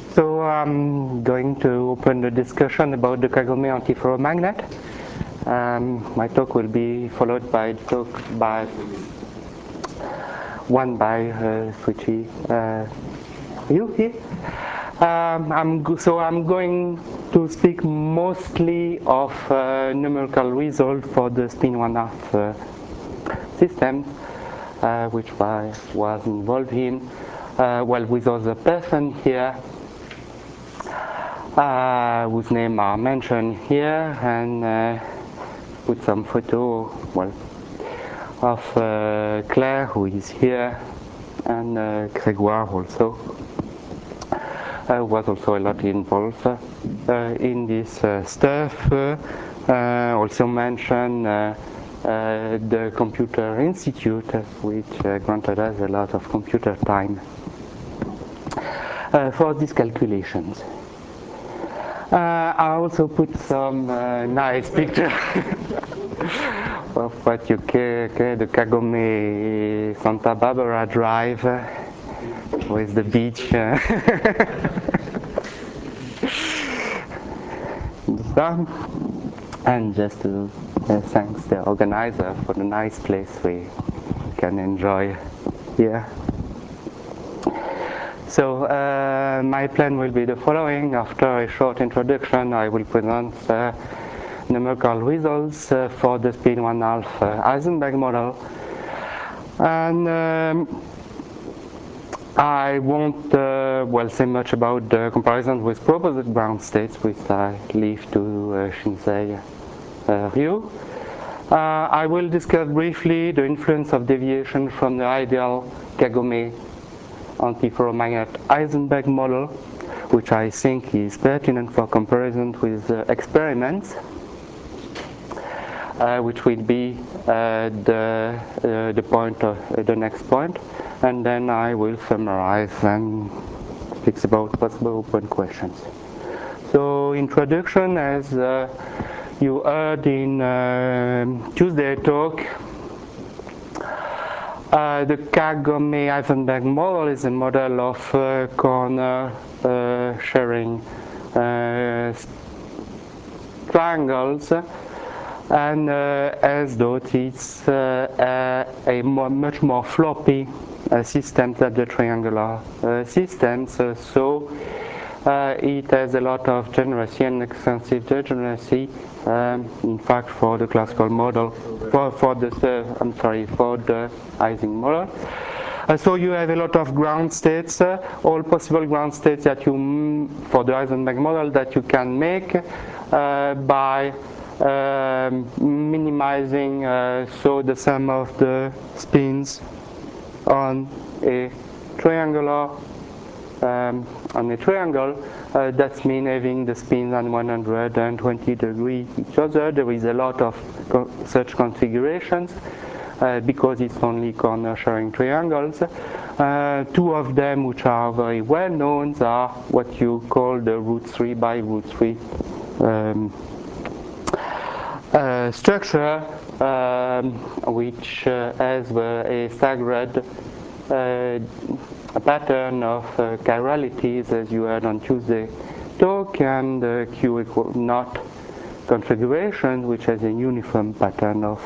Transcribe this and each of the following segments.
So I'm going to open the discussion about the Kagome antiferromagnet. My talk will be followed by talk by one by Fuji. You here? I'm going to speak mostly of numerical result for the spin 1/2 system, which I was involved in, with other person here, whose name are mentioned here, and put some photo, of Claire, who is here, and Grégoire also. Was also a lot involved in this stuff. Also mention the Computer Institute, which granted us a lot of computer time for these calculations. I also put some nice picture of what you call the Kagome Santa Barbara Drive with the beach. And just to thanks the organizer for the nice place we can enjoy here. So my plan will be the following. After a short introduction, I will present numerical results for the spin 1/2 Heisenberg model, and I won't say much about the comparison with proposed ground states, which I leave to Shinsei Ryu. I will discuss briefly the influence of deviation from the ideal Kagome antiferromagnet Heisenberg model, which I think is pertinent for comparison with experiments, which will be the point of the next point, and then I will summarize and speak about possible open questions. So introduction, as you heard in Tuesday talk, the Kagome Heisenberg model is a model of corner sharing triangles, and as though it's much more floppy system than the triangular systems, so it has a lot of degeneracy and extensive degeneracy. In fact, for the classical model, for the Ising model. So you have a lot of ground states, all possible ground states that you, for the Heisenberg model, that you can make by minimizing so the sum of the spins on a triangular triangle. That means having the spins on 120 degrees each other. There is a lot of such configurations because it's only corner sharing triangles. Two of them, which are very well known, are what you call the √3 by √3 structure, which has a staggered a pattern of chiralities, as you heard on Tuesday talk, and Q equal naught configuration, which has a uniform pattern of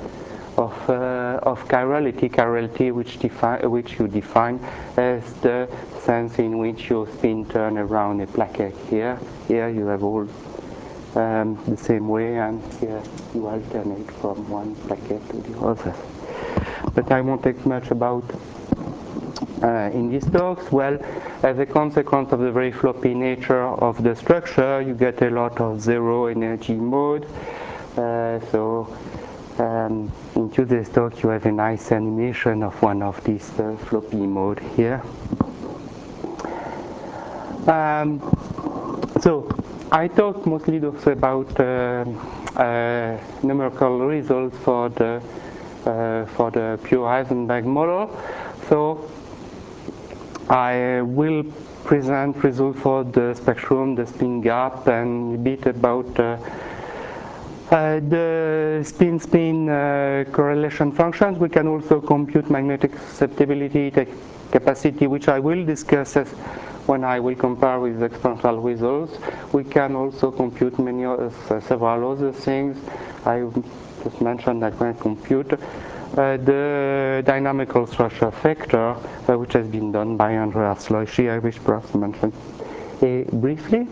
chirality, which you define as the sense in which your spin turn around a plaquette. Here you have all the same way, and here you alternate from one plaquette to the other. But I won't take much about in these talks. Well, as a consequence of the very floppy nature of the structure, you get a lot of zero energy mode. In today's talk, you have a nice animation of one of these floppy mode here. So I talked mostly also about numerical results for the pure Heisenberg model. So I will present results for the spectrum, the spin gap, and a bit about the spin-spin correlation functions. We can also compute magnetic susceptibility capacity, which I will discuss as when I will compare with the experimental results. We can also compute several other things. I just mentioned that when I compute the dynamical structure factor, which has been done by Andreas Leuchi, I wish perhaps to mention briefly.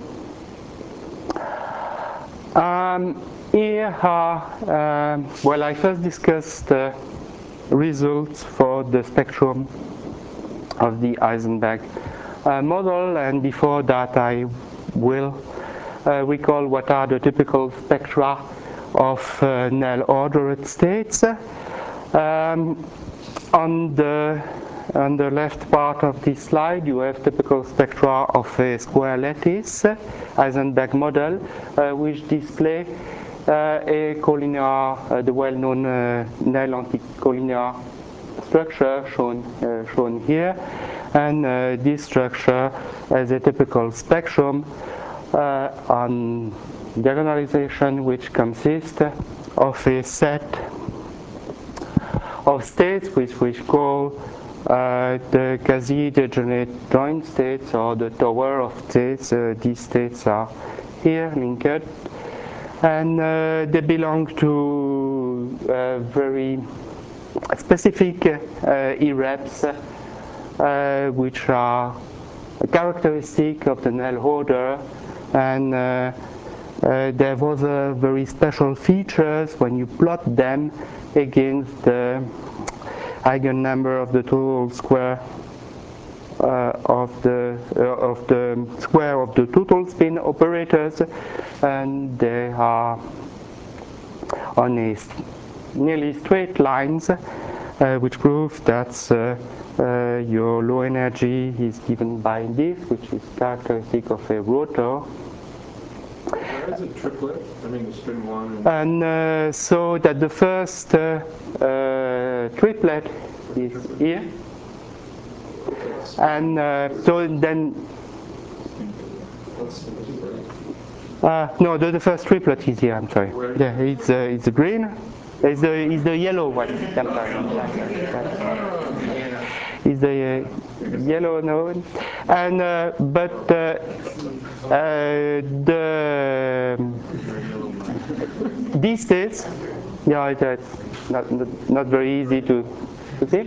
Here are, well, I first discussed results for the spectrum of the Heisenberg model, and before that I will recall what are the typical spectra of Néel ordered states. On the left part of this slide you have typical spectra of a square lattice Heisenberg model, which display a collinear, the well-known Néel anticollinear structure shown here, and this structure has a typical spectrum on diagonalization, which consists of a set of states which we call the quasi-degenerate joint states, or the tower of states. These states are here linked, and they belong to very specific irreps, which are characteristic of the Néel order, and they have other very special features when you plot them against the eigennumber of the total square of the square of the total spin operators, and they are on a nearly straight lines, which proves that your low energy is given by this, which is characteristic of a rotor. Where is it triplet? I mean, the spin one. And so that the first triplet is here, and so then no, the first triplet is here. I'm sorry. Yeah, it's the green. It's the yellow one. I'm sorry. It's the yellow node, and but these states, yeah, it's not very easy to see.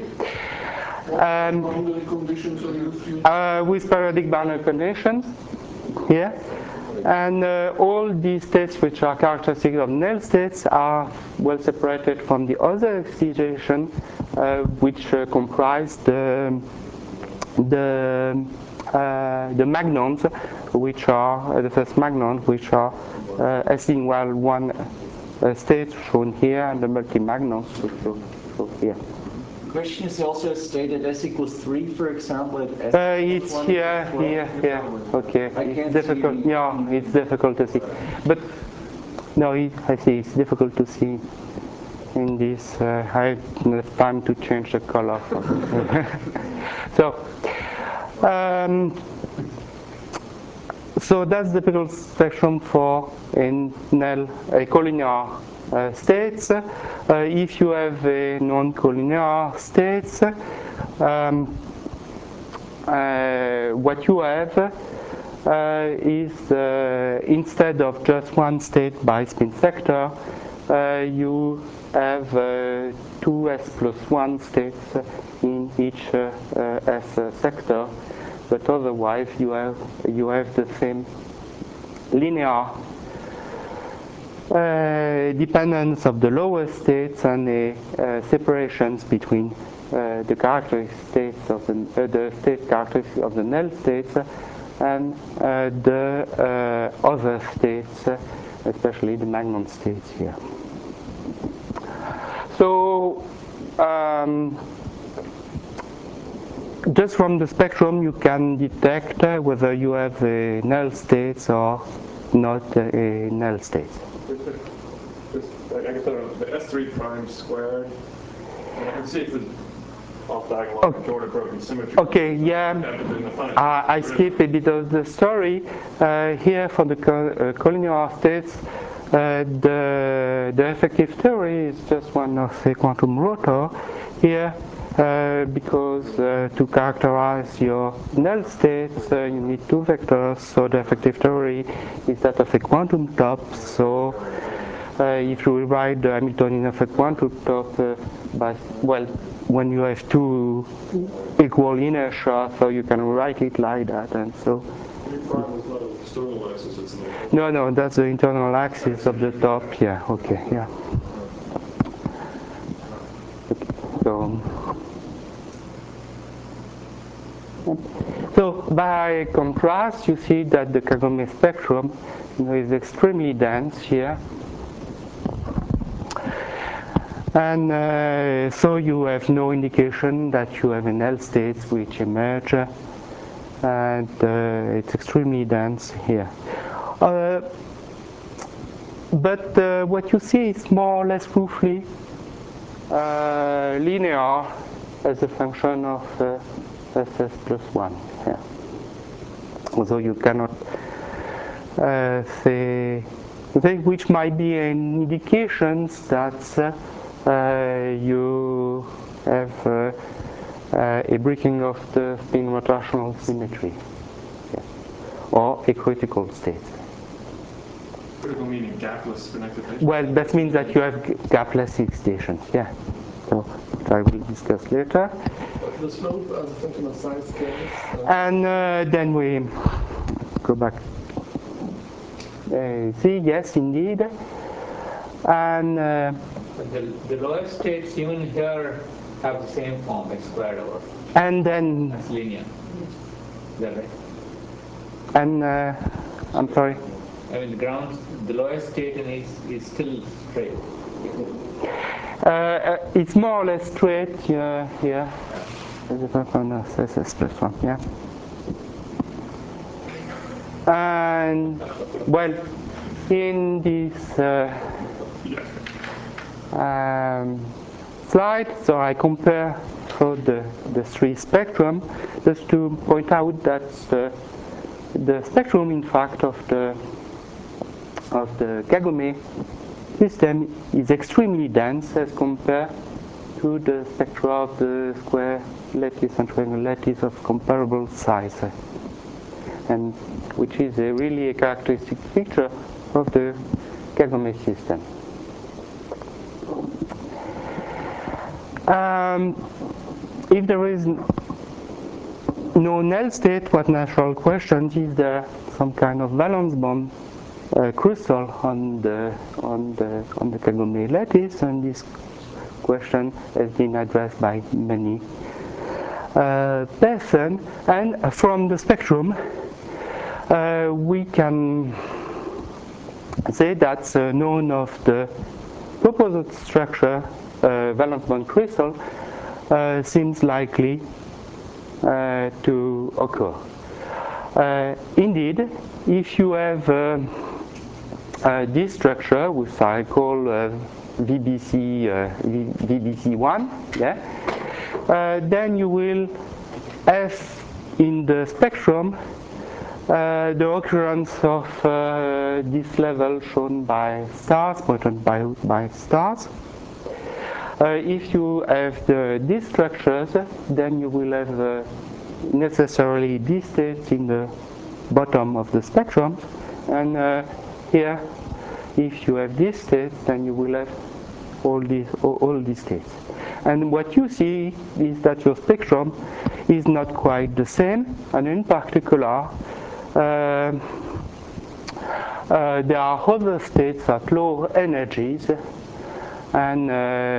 With periodic boundary conditions here, and all these states which are characteristic of Néel states are well separated from the other excitation, which comprise the magnons, which are the first magnon, which are SN1 states shown here, and the multi-magnons which shown here. Question is also stated S equals 3, for example. It's here. Okay, it's difficult. Yeah, it's difficult to see. But no, I see it's difficult to see in this. I don't have time to change the color. So that's the typical spectrum for in Néel collinear states. If you have a non-collinear states, what you have is instead of just one state by spin sector, you have 2s+1 states in each s sector, but otherwise you have the same linear dependence of the lower states and the separations between the characteristics of the state characteristics of the Néel states and the other states, especially the magnon states here. So just from the spectrum you can detect whether you have a Néel states or not a Néel states. I guess the S3 prime squared. I can see if the off-diagonal Jordan broken symmetry. Okay, yeah. I skipped a bit of the story. Here for the collinear states, the effective theory is just one of a quantum rotor. Here because to characterize your null states you need two vectors, so the effective theory is that of a quantum top. So if you rewrite the Hamiltonian of a quantum top when you have two equal inertia, so you can write it like that, and so. No, that's the internal axis of the top. Yeah, okay, yeah. So by contrast, you see that the Kagome spectrum is extremely dense here. And so you have no indication that you have null states which emerge, and it's extremely dense here. But what you see is more or less roughly linear as a function of SS plus 1 here. Although you cannot say which might be an indication that you have a breaking of the spin rotational symmetry, yes, or a critical state. Critical meaning gapless spin excitation? Well, that means that you have gapless excitations, yeah. So I will discuss later. The slope as a function of size scales. And then we go back. See, yes, indeed. And the lower states even here have the same form, x squared over. And then. That's linear. Is that right? And I'm sorry. I mean, the lowest state in is still straight. It's more or less straight here. Yeah. Yeah. And well, in this slide, so I compare the three spectrum just to point out that the spectrum, in fact, of the Kagome system is extremely dense as compared to the spectra of the square lattice and triangle lattice of comparable size, and which is really a characteristic feature of the Kagome system. If there is no null state, what natural question is there some kind of valence bond crystal on the Kagome lattice, and this question has been addressed by many persons. And from the spectrum, we can say that none of the proposed structure valence bond crystal seems likely to occur. Indeed, if you have this structure, which I call VBC1, yeah, then you will have in the spectrum the occurrence of this level shown by stars, pointed by stars. If you have these structures, then you will have necessarily these states in the bottom of the spectrum, and here, if you have this state, then you will have all these states. And what you see is that your spectrum is not quite the same, and in particular, there are other states at lower energies, and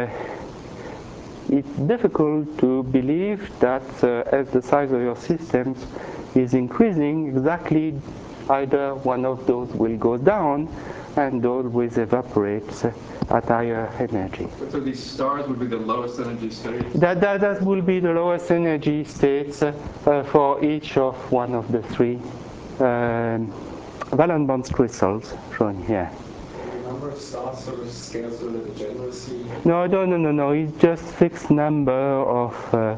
it's difficult to believe that as the size of your systems is increasing, exactly either one of those will go down and those will evaporate at higher energy. So these stars would be the lowest energy states? That will be the lowest energy states for each of one of the three valence bond crystals shown here. The number of stars sort of scales with the degeneracy? No. It's just fixed number of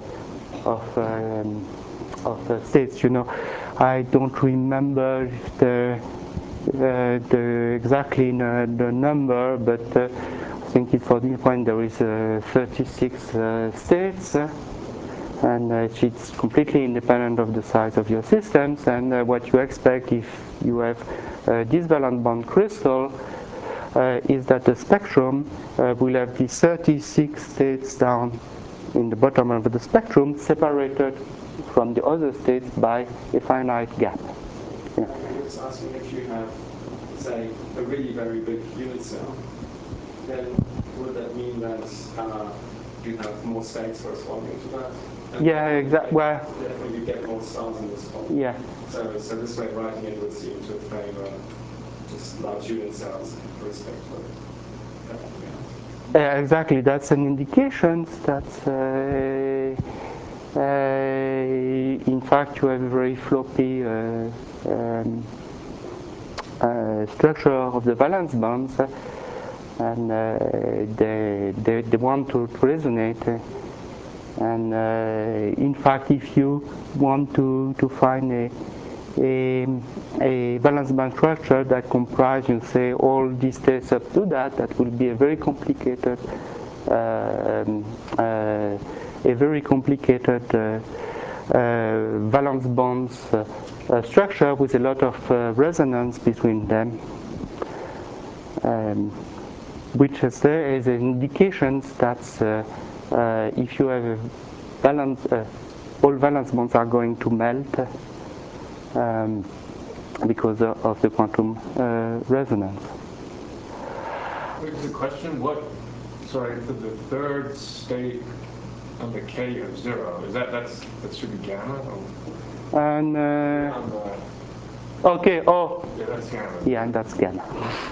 states. You know, I don't remember the exactly the number, but think it for this point there is 36 states, and it's completely independent of the size of your systems. And what you expect if you have this valence bond crystal is that the spectrum will have these 36 states down in the bottom of the spectrum, separated from the other states by a finite gap. Yeah. I'm just asking if you have, say, a really very big unit cell, then would that mean that you have more states corresponding to that? And Yeah, exactly. Well, therefore you get more stars in this problem. yeah. So this way writing it would seem to favor just large unit cells with respect to that. Exactly, that's an indication that in fact you have a very floppy structure of the valence bonds, and they want to resonate. And in fact, if you want to find a valence band structure that comprises, you say, all these states up to that, that will be a very complicated valence bonds structure with a lot of resonance between them, which is there is an indication that if you have a valence, all valence bonds are going to melt because of the quantum resonance. There's a question. Sorry, for the third state on the K of 0, is that should be gamma? Or? And On the, okay, oh, yeah, that's gamma. yeah, and that's gamma.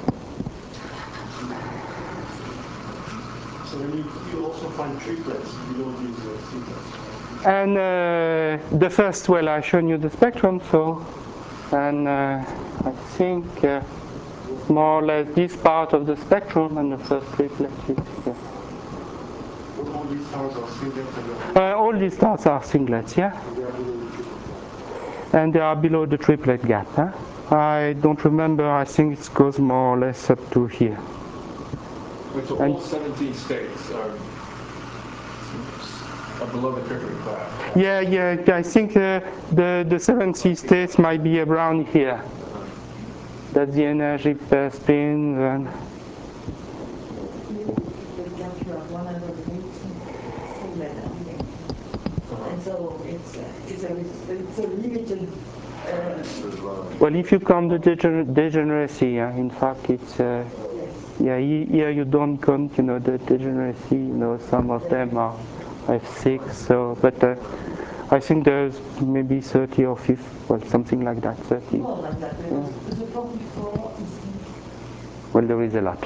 So then you also find triplets below these triplets. And the first, well, I've shown you the spectrum, so, and I think more or less this part of the spectrum and the first triplet is here. All these stars are singlets. All these stars are singlets, yeah? And they are below the triplet gap. Huh? I don't remember, I think it goes more or less up to here. Wait, so all 17 states are below the triplet gap? Yeah, I think the 7C states might be around here. That's the energy per spin. And so it's a limited. well, if you count the degeneracy, in fact, it's yeah. Here you don't count, the degeneracy. Some of them are F6. So, but I think there's maybe 30 or 50, well, something like that. 30. More than that. Yeah. The 44 is. Well, there is a lot.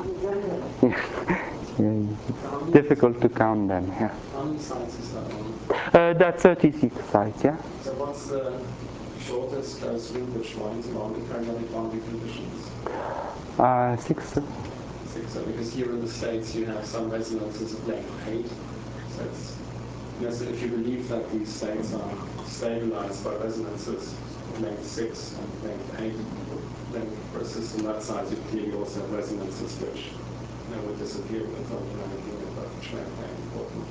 Yeah, it's difficult to count them. Yeah. How many sites is that on? That's 36 sites. Yeah. So what's the shortest closed loop which winds along the periodic boundary conditions? 6. 6. So because here in the States you have some resonances of length 8. So it's, so if you believe that these states are stabilized by resonances of length 6 and length 8, then for a system that size you clearly also have resonances which would disappear with anything about which may play an important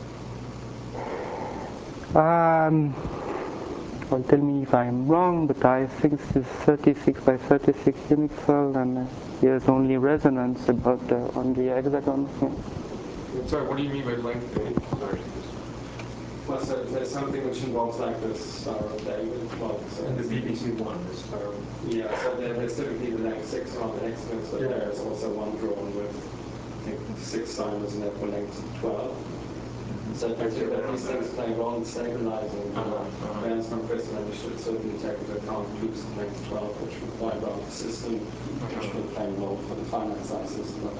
role. Well, tell me if I'm wrong, but I think this is 36 by 36 unit cell, and there's only resonance about on the hexagon. Yeah. Sorry, what do you mean by length 8? Sorry. Well, so there's something which involves like this Star of David plot. So And the BBC one, the star. yeah, so there's typically the length 6 around the hexagons, but there's also one drawn with, I think, 6 timers and therefore length 12. So if these things play a role in stabilizing the bands from crystal, then you should certainly take into account loops of length 12, which would wind around the system, which will play a role for the finite size system that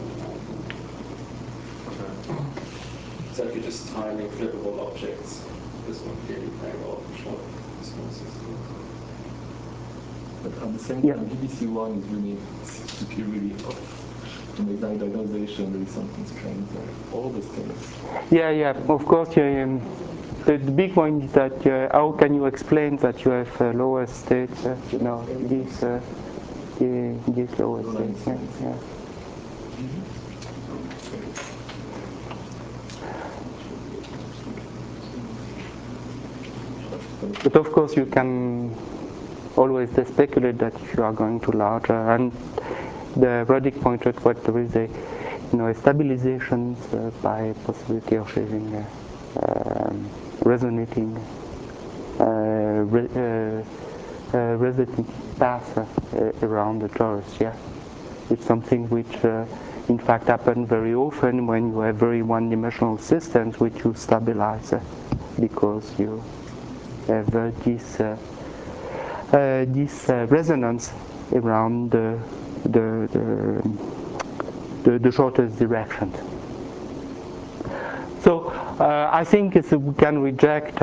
So if you're just tiling flippable objects, this one clearly play a role for short small systems. But at the same time, BBC1 is really security to make that diagonalization, there is something strange there. All those things. Yeah, of course. Yeah, the big point is that how can you explain that you have lower states, these lower states? Yeah. But of course, you can always speculate that if you are going to larger, and the Roddick pointed what there is a stabilization by possibility of having resonating resonating path around the torus. Yeah, it's something which in fact happens very often when you have very one-dimensional systems which you stabilize because you have this resonance around the shortest direction. So I think we can reject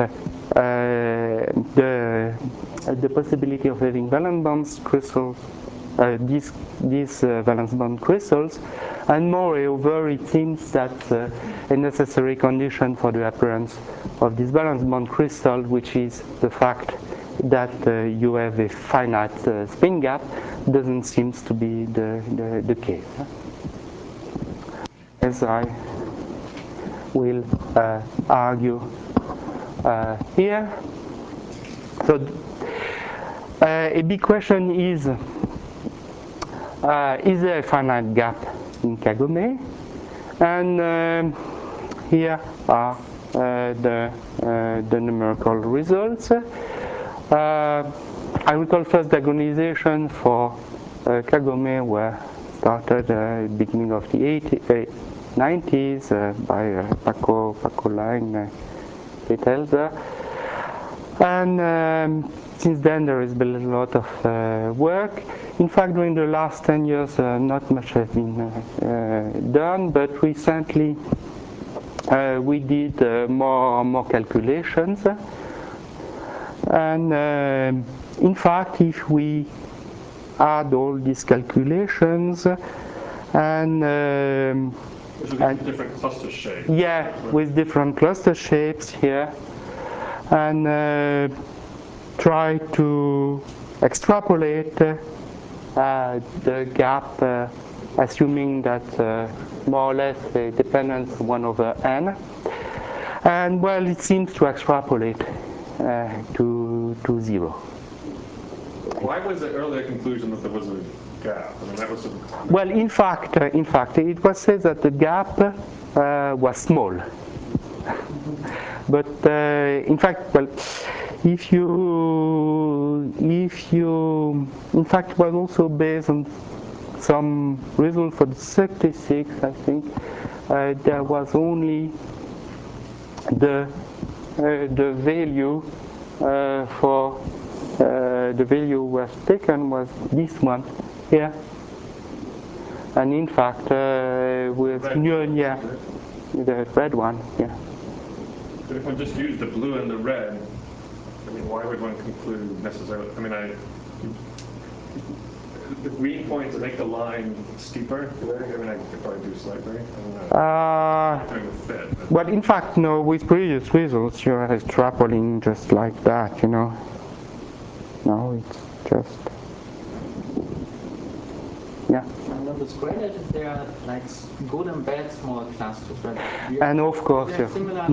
the possibility of having valence bonds crystals, these valence bond crystals, and moreover, it seems that a necessary condition for the appearance of this valence bond crystal, which is the fact that you have a finite spin gap, doesn't seem to be the case. As I will argue here. So a big question is there a finite gap in Kagome? And here are the numerical results. I recall first diagonalization for Kagome were started beginning of the 90s by Paco Lang et al. And since then there has been a lot of work. In fact, during the last 10 years not much has been done, but recently we did more calculations. And in fact, if we add all these calculations and different cluster shapes. Yeah, with different cluster shapes here, and try to extrapolate the gap, assuming that more or less a dependence 1/n, and well, it seems to extrapolate to 0. Why was the earlier conclusion that there was a gap? I mean, that was Well, in fact, it was said that the gap was small. But in fact, well, if you, in fact, it was also based on some result for the 66. I think there was only the value for the value was taken was this one here, and in fact with yeah, the red one, yeah. But if one just used the blue and the red, I mean, why would one conclude necessarily? I mean, the green points make the line steeper. I mean, I could probably do slightly. I don't know. Well, in fact, no. With previous results, you're extrapolating just like that, you know. No, it's just yeah. And on the square edges, there are like good and bad small clusters, right? And of course, yeah. Similar.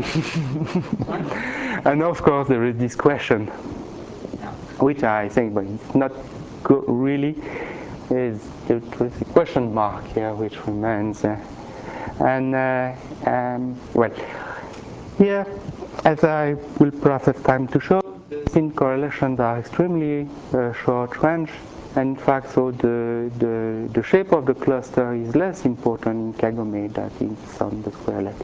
And of course, there is this question, which I think, but it's not good really, is the question mark here, which remains. Well, here, as I will perhaps have time to show, the spin correlations are extremely short range. And in fact, so the shape of the cluster is less important in Kagome than it's on the square lattice.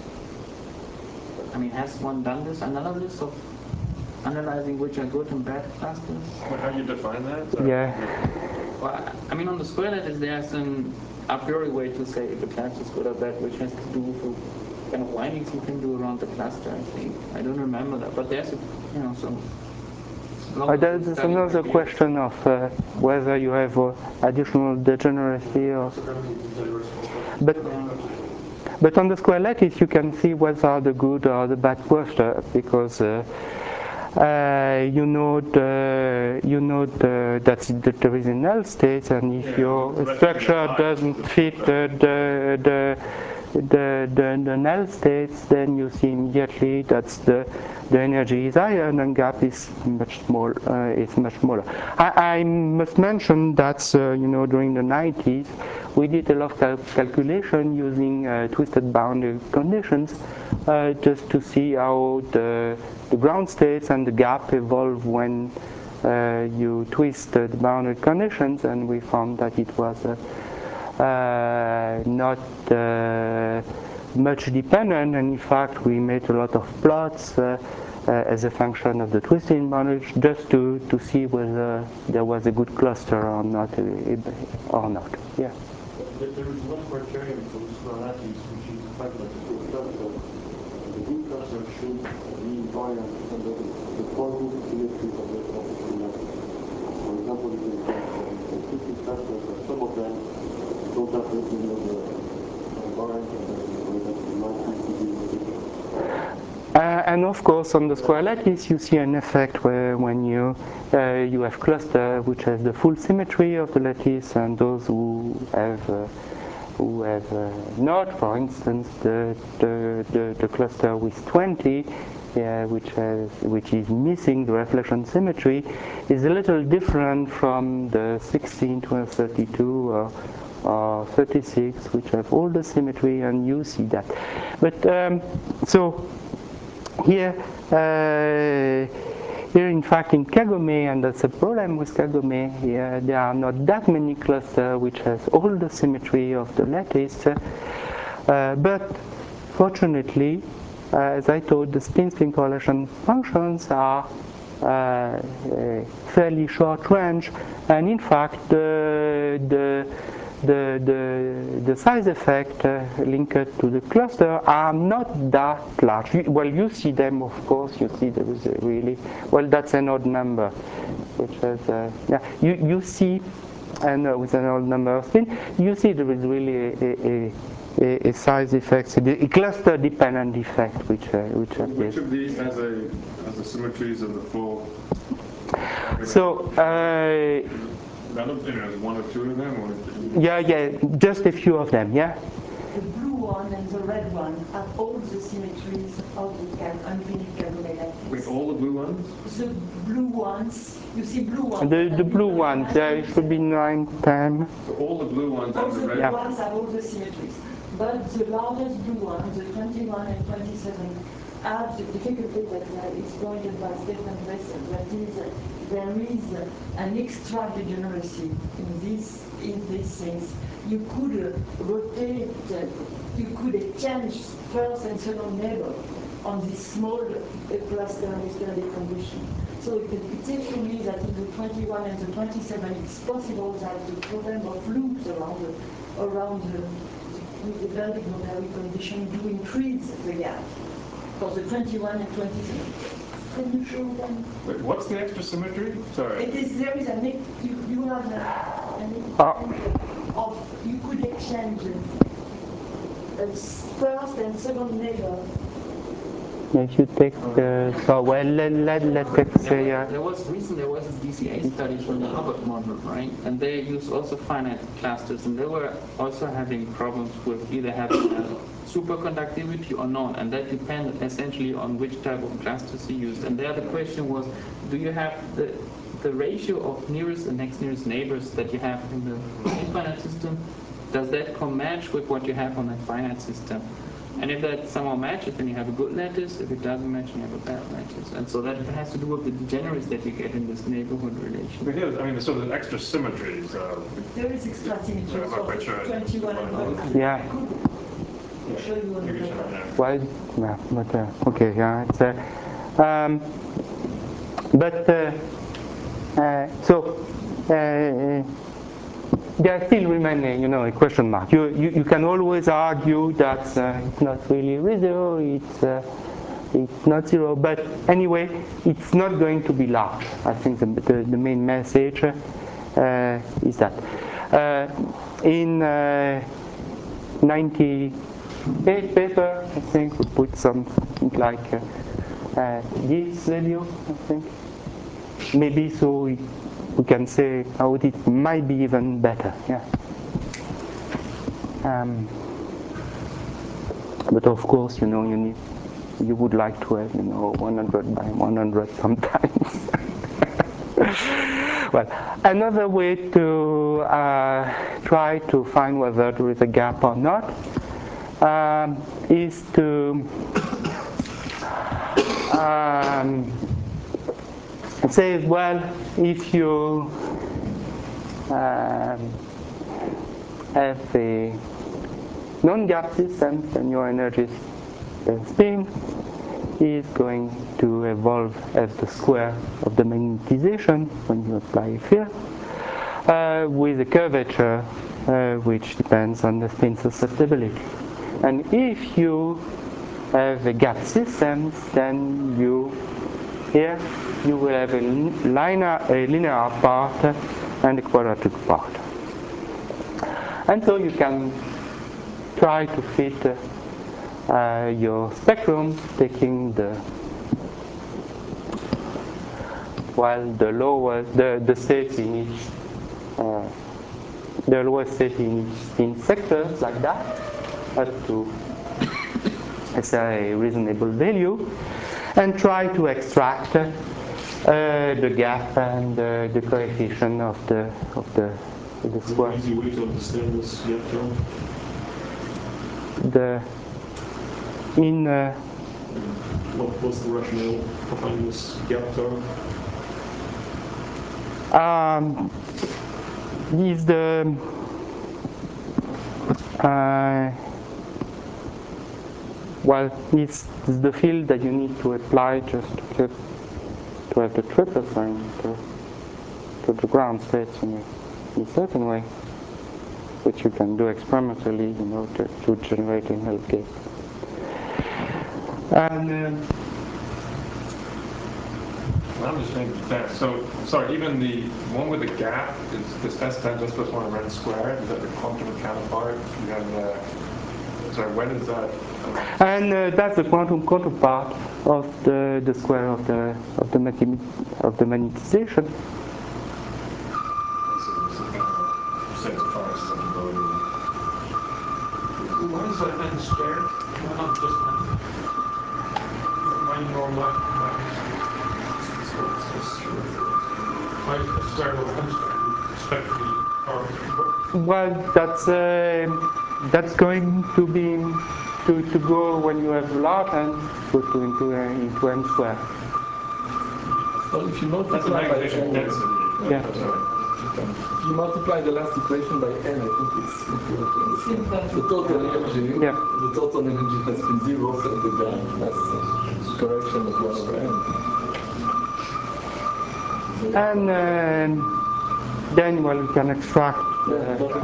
I mean, has one done this analysis of analyzing which are good and bad clusters? Well, how do you define that? Yeah. Well, I mean, on the square lattice, there's an a priori way to say if a cluster is good or bad, which has to do with the kind of windings you can do around the cluster, I think. I don't remember that, but there's, some... There's another question of whether you have additional degeneracy or... But on the square lattice, you can see what are the good or the bad cluster, because you know that there is a null state, and if your structure doesn't fit the null states, then you see immediately that the energy is higher and the gap is much small. It's much smaller. I must mention that during the 90s we did a lot of calculation using twisted boundary conditions just to see how the ground states and the gap evolve when you twist the boundary conditions, and we found that it was not much dependent, and in fact we made a lot of plots as a function of the twisting boundary just to see whether there was a good cluster or not. Yeah. There is one criterion for Square-Lattice, which is the fact that the cluster, the good cluster should be invariant under the positive symmetry of the lattice. For example, you can take twisted clusters, but some of them don't have the invariant, and of course, on the square lattice, you see an effect where when you have cluster which has the full symmetry of the lattice, and those who have not, for instance, the cluster with 20, which is missing the reflection symmetry, is a little different from the 16, 12, 32, or 36, which have all the symmetry, and you see that. But so. Here, in fact, in Kagome, and that's a problem with Kagome, there are not that many clusters which has all the symmetry of the lattice. But fortunately, as I told, the spin-spin correlation functions are fairly short range, and in fact, the size effect linked to the cluster are not that large. Well, you see them, of course. You see there is really, well, that's an odd number, which is you see, and with an odd number of spin, you see there is really a size effect, a cluster dependent effect, which appears. Which of these has the symmetries of the full? So. I don't think there's one or two of them, or Yeah, just a few of them, yeah. The blue one and the red one have all the symmetries of the infinite Kagome lattice. wait, all the blue ones? The blue ones, you see blue ones. The blue ones, it should be 9, 10. So all the blue ones All and the the blue red. ones have all the symmetries. But the largest blue ones, the 21 and 27, have the difficulty that are exploited by Stefan Wessel. That is, there is an extra degeneracy in these things. You could rotate, you could exchange first and second neighbor on this small cluster with periodic condition. So it seems to me that in the 21 and the 27, it's possible that the problem of loops around with the periodic boundary condition do increase the gap for the 21 and 27. Can you show them? Wait, what's the extra symmetry? Sorry. There is you have you could exchange first and second neighbor. If you take let's say There was this DCA study from the Hubbard model, right? And they used also finite clusters, and they were also having problems with either having superconductivity or not, and that depended essentially on which type of clusters you used. And there the question was, do you have the ratio of nearest and next nearest neighbors that you have in the infinite system? Does that match with what you have on the finite system? And if that somehow matches, then you have a good lattice. If it doesn't match, you have a bad lattice. And so that has to do with the degeneracy that you get in this neighborhood relation. So there's extra symmetries. There is extra symmetry I'm not quite sure. 21 and 22. Yeah. I'll show you on the paper. Well, yeah, but okay, yeah, it's there still remaining, a question mark. You can always argue that it's not really zero, it's not zero, but anyway, it's not going to be large. I think the main message is that. In 98 paper, I think we put something like this value, I think. Maybe so we can say how it might be even better. Yeah. But of course, you would like to have 100 by 100 sometimes. Well, another way to try to find whether there is a gap or not is to say, well, if you have a non-gap system, then your energy spin is going to evolve as the square of the magnetization when you apply a field, with a curvature which depends on the spin susceptibility. And if you have a gap system, then here you will have a linear part and a quadratic part. And so you can try to fit your spectrum taking the lowest state in each the lowest state in each spin sector, like that, up to a reasonable value, and try to extract the gap and the coefficient of the square. An easy way to understand this gap term? What's the rationale behind this gap term? Is the it's the field that you need to apply just to have the triple sign to the ground states in a certain way, which you can do experimentally, to generate a null gate. And I'm just trying to understand. So, sorry, even the one with the gap is this S times S plus 1 rn squared. Is that the quantum counterpart? You have sorry, when is that? And that's the quantum counterpart of the square of the magnetization. Why is that n squared? Why not just n? Why normal why squared over n squared? You expect to be Well, that's going to be to go when you have lot and go into n squared. Well, if you multiply by n, Yeah. if you multiply the last equation by n, I think it's the total energy. Yeah. The total energy has been zero, so the gap has a correction of 1 over n. And then, you can extract the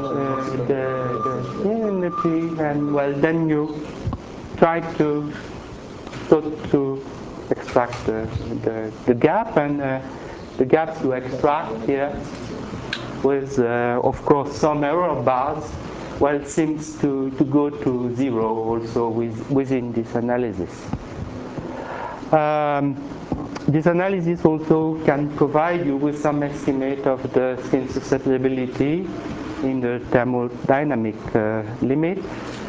energy, and then you try to extract the gap, and the gap you extract here with, of course, some error bars, seems to go to zero also within this analysis. This analysis also can provide you with some estimate of the spin susceptibility in the thermodynamic limit.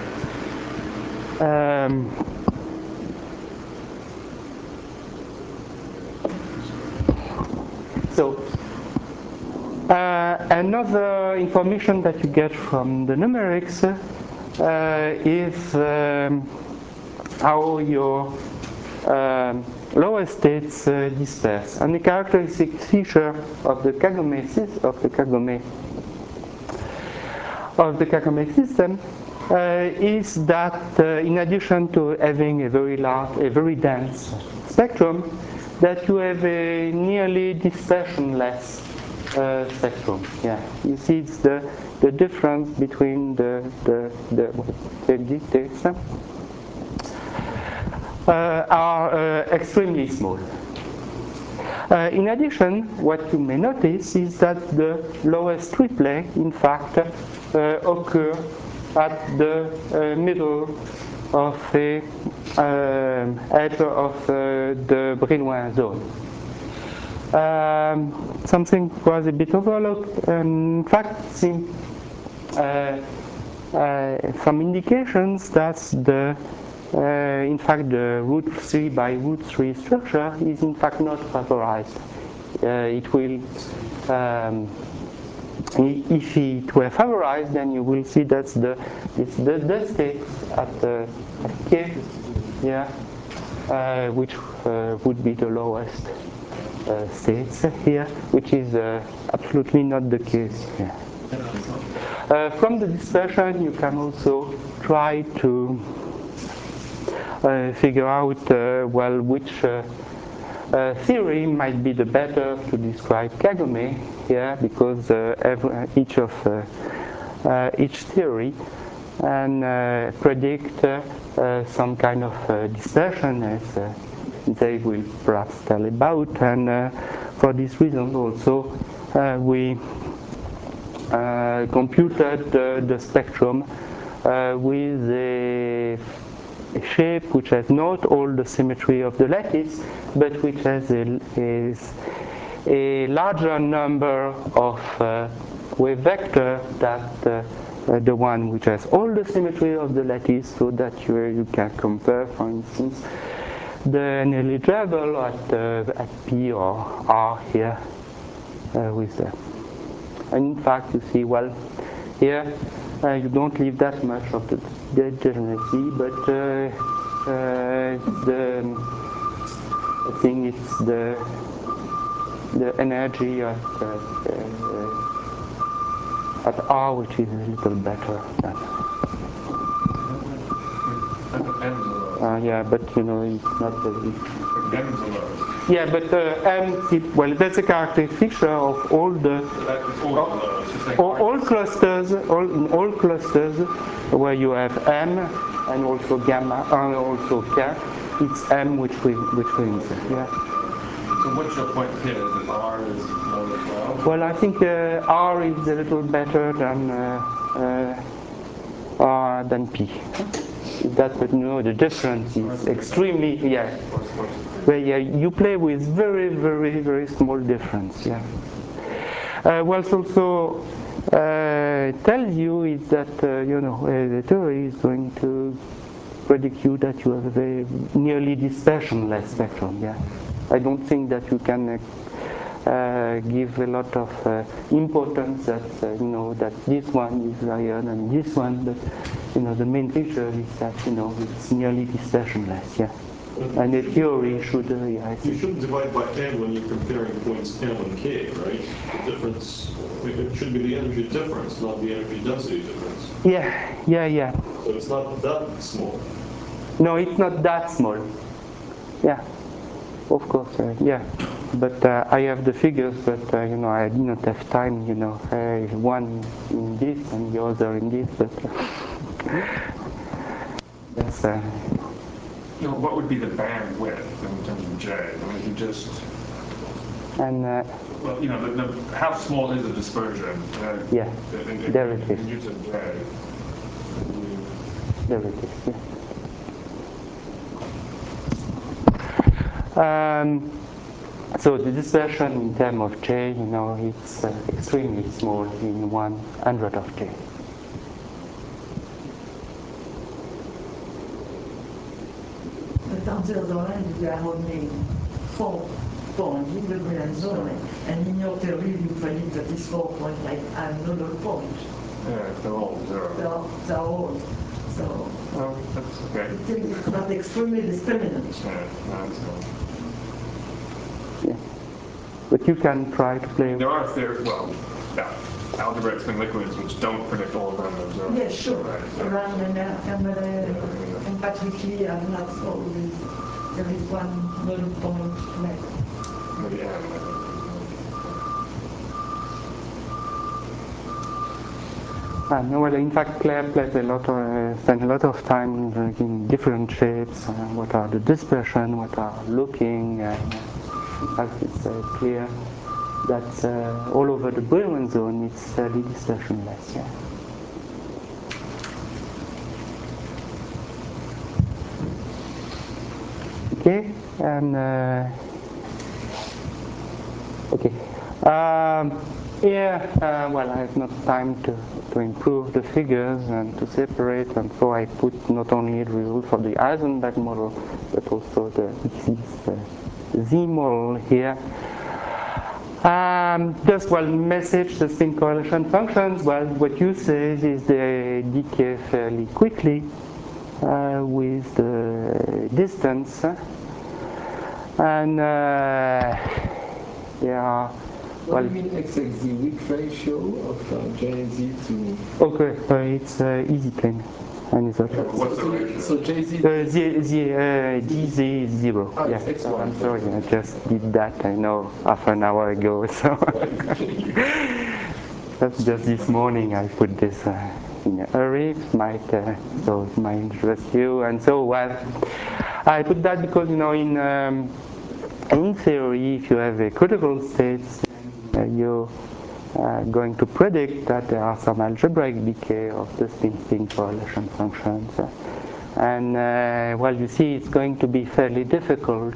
Another information that you get from the numerics is how your lower states disperse, and the characteristic feature of the Kagome system is that in addition to having a very dense spectrum, that you have a nearly dispersionless spectrum. Yeah, you see, it's the difference between the details are extremely small. In addition, what you may notice is that the lowest triplet, in fact, occur at the middle of the edge of the Brillouin zone. Something was a bit overlooked. In fact, some indications that in fact, the root 3 by root 3 structure is in fact not vaporized. It will, if it were vaporized, then you will see that's the state at K, yeah, which would be the lowest states here, which is absolutely not the case here. From the dispersion, you can also try to figure out, well, which theory might be the better to describe Kagome here, because each theory and predict some kind of dispersion, as they will perhaps tell about, and for this reason also we computed the spectrum with a shape which has not all the symmetry of the lattice, but which has a larger number of wave vector that the one which has all the symmetry of the lattice, so that you can compare, for instance, the negligible at P or R here with them. And in fact, you see, well, here you don't leave that much of the degeneracy, but I think it's the energy at R which is a little better than. Yeah, but you know, it's not very. Yeah, but M, well, that's a characteristic feature of all the all clusters, all clusters where you have M and also gamma and also K. It's M which wins. Yeah. So what's your point here? Is that R is more than 12? Well, I think R is a little better than P. That, but no, the difference is extremely, yeah. Where you play with very, very, very small difference, yeah. What also tells you is that you know, the theory is going to predict you that you have a very nearly dispersionless spectrum, yeah. I don't think that you can give a lot of importance that you know, that this one is higher than this one, but you know, the main feature is that, you know, it's nearly dispersionless, yeah. And the theory should, yeah, you shouldn't divide by n when you're comparing points m and k, right? The difference, it should be the energy difference, not the energy density difference. Yeah. So it's not that small. No, it's not that small. Yeah, of course, yeah. But I have the figures, but you know, I did not have time, you know, one in this and the other in this, but that's you know, what would be the bandwidth in terms of J? I mean, if you just and well, you know, how small is the dispersion? Yeah, there it is. In use of J. There it is. Yeah. So the dispersion in terms of J, you know, it's extremely small in 100 of J. Dans cette zone, il y a only 4 points in the grand zone, and in your theory, you predict that this 4 points like another point. Yeah, they're all zero. They're all. So, well, that's okay. It's not extremely discriminant. Yeah, no, that's no. Yeah. But you can try to play. There are theories, well, yeah, algebraic spin liquids which don't predict all of them as zero. Yeah, sure. Right, so. And Patrick Lee and that's always, there is one null point left. Maybe M, I think. No, well, in fact, Claire plays spends a lot of time in different shapes. What are the dispersion? What are looking? In fact, it's clear that all over the Brillouin zone, it's fairly dispersionless. Yeah. Okay, and okay. Yeah, well, I have not time to improve the figures and to separate, and so I put not only the result for the Eisenberg model, but also this Z model here. Just one message, the spin correlation functions, well, what you say is they decay fairly quickly with the distance. And yeah. What do you mean XX, the weak ratio of JZ to... Okay, it's easy plane. And it's okay. What's the ratio? So JZ... DZ is 0. Oh, yeah. it's X1. I'm sorry, I just did that, I know, half an hour ago. So that's just this morning I put this in a hurry. So it might interest you. And so, well, I put that because, you know, in theory, if you have a critical state, you're going to predict that there are some algebraic decay of the spin-spin correlation functions. And well, you see, it's going to be fairly difficult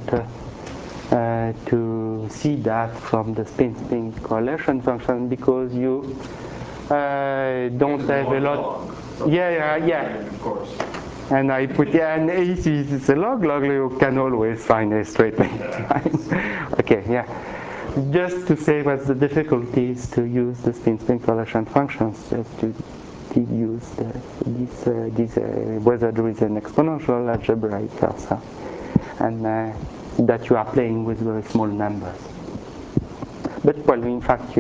to see that from the spin-spin correlation function because you don't have a lot. Yeah. Of course. And I put, and if it's a log, you can always find a straight line. Okay, yeah. Just to say what the difficulty is to use the spin-spin correlation functions, just to use whether there is an exponential algebraic cursor, and that you are playing with very small numbers. But well, in fact,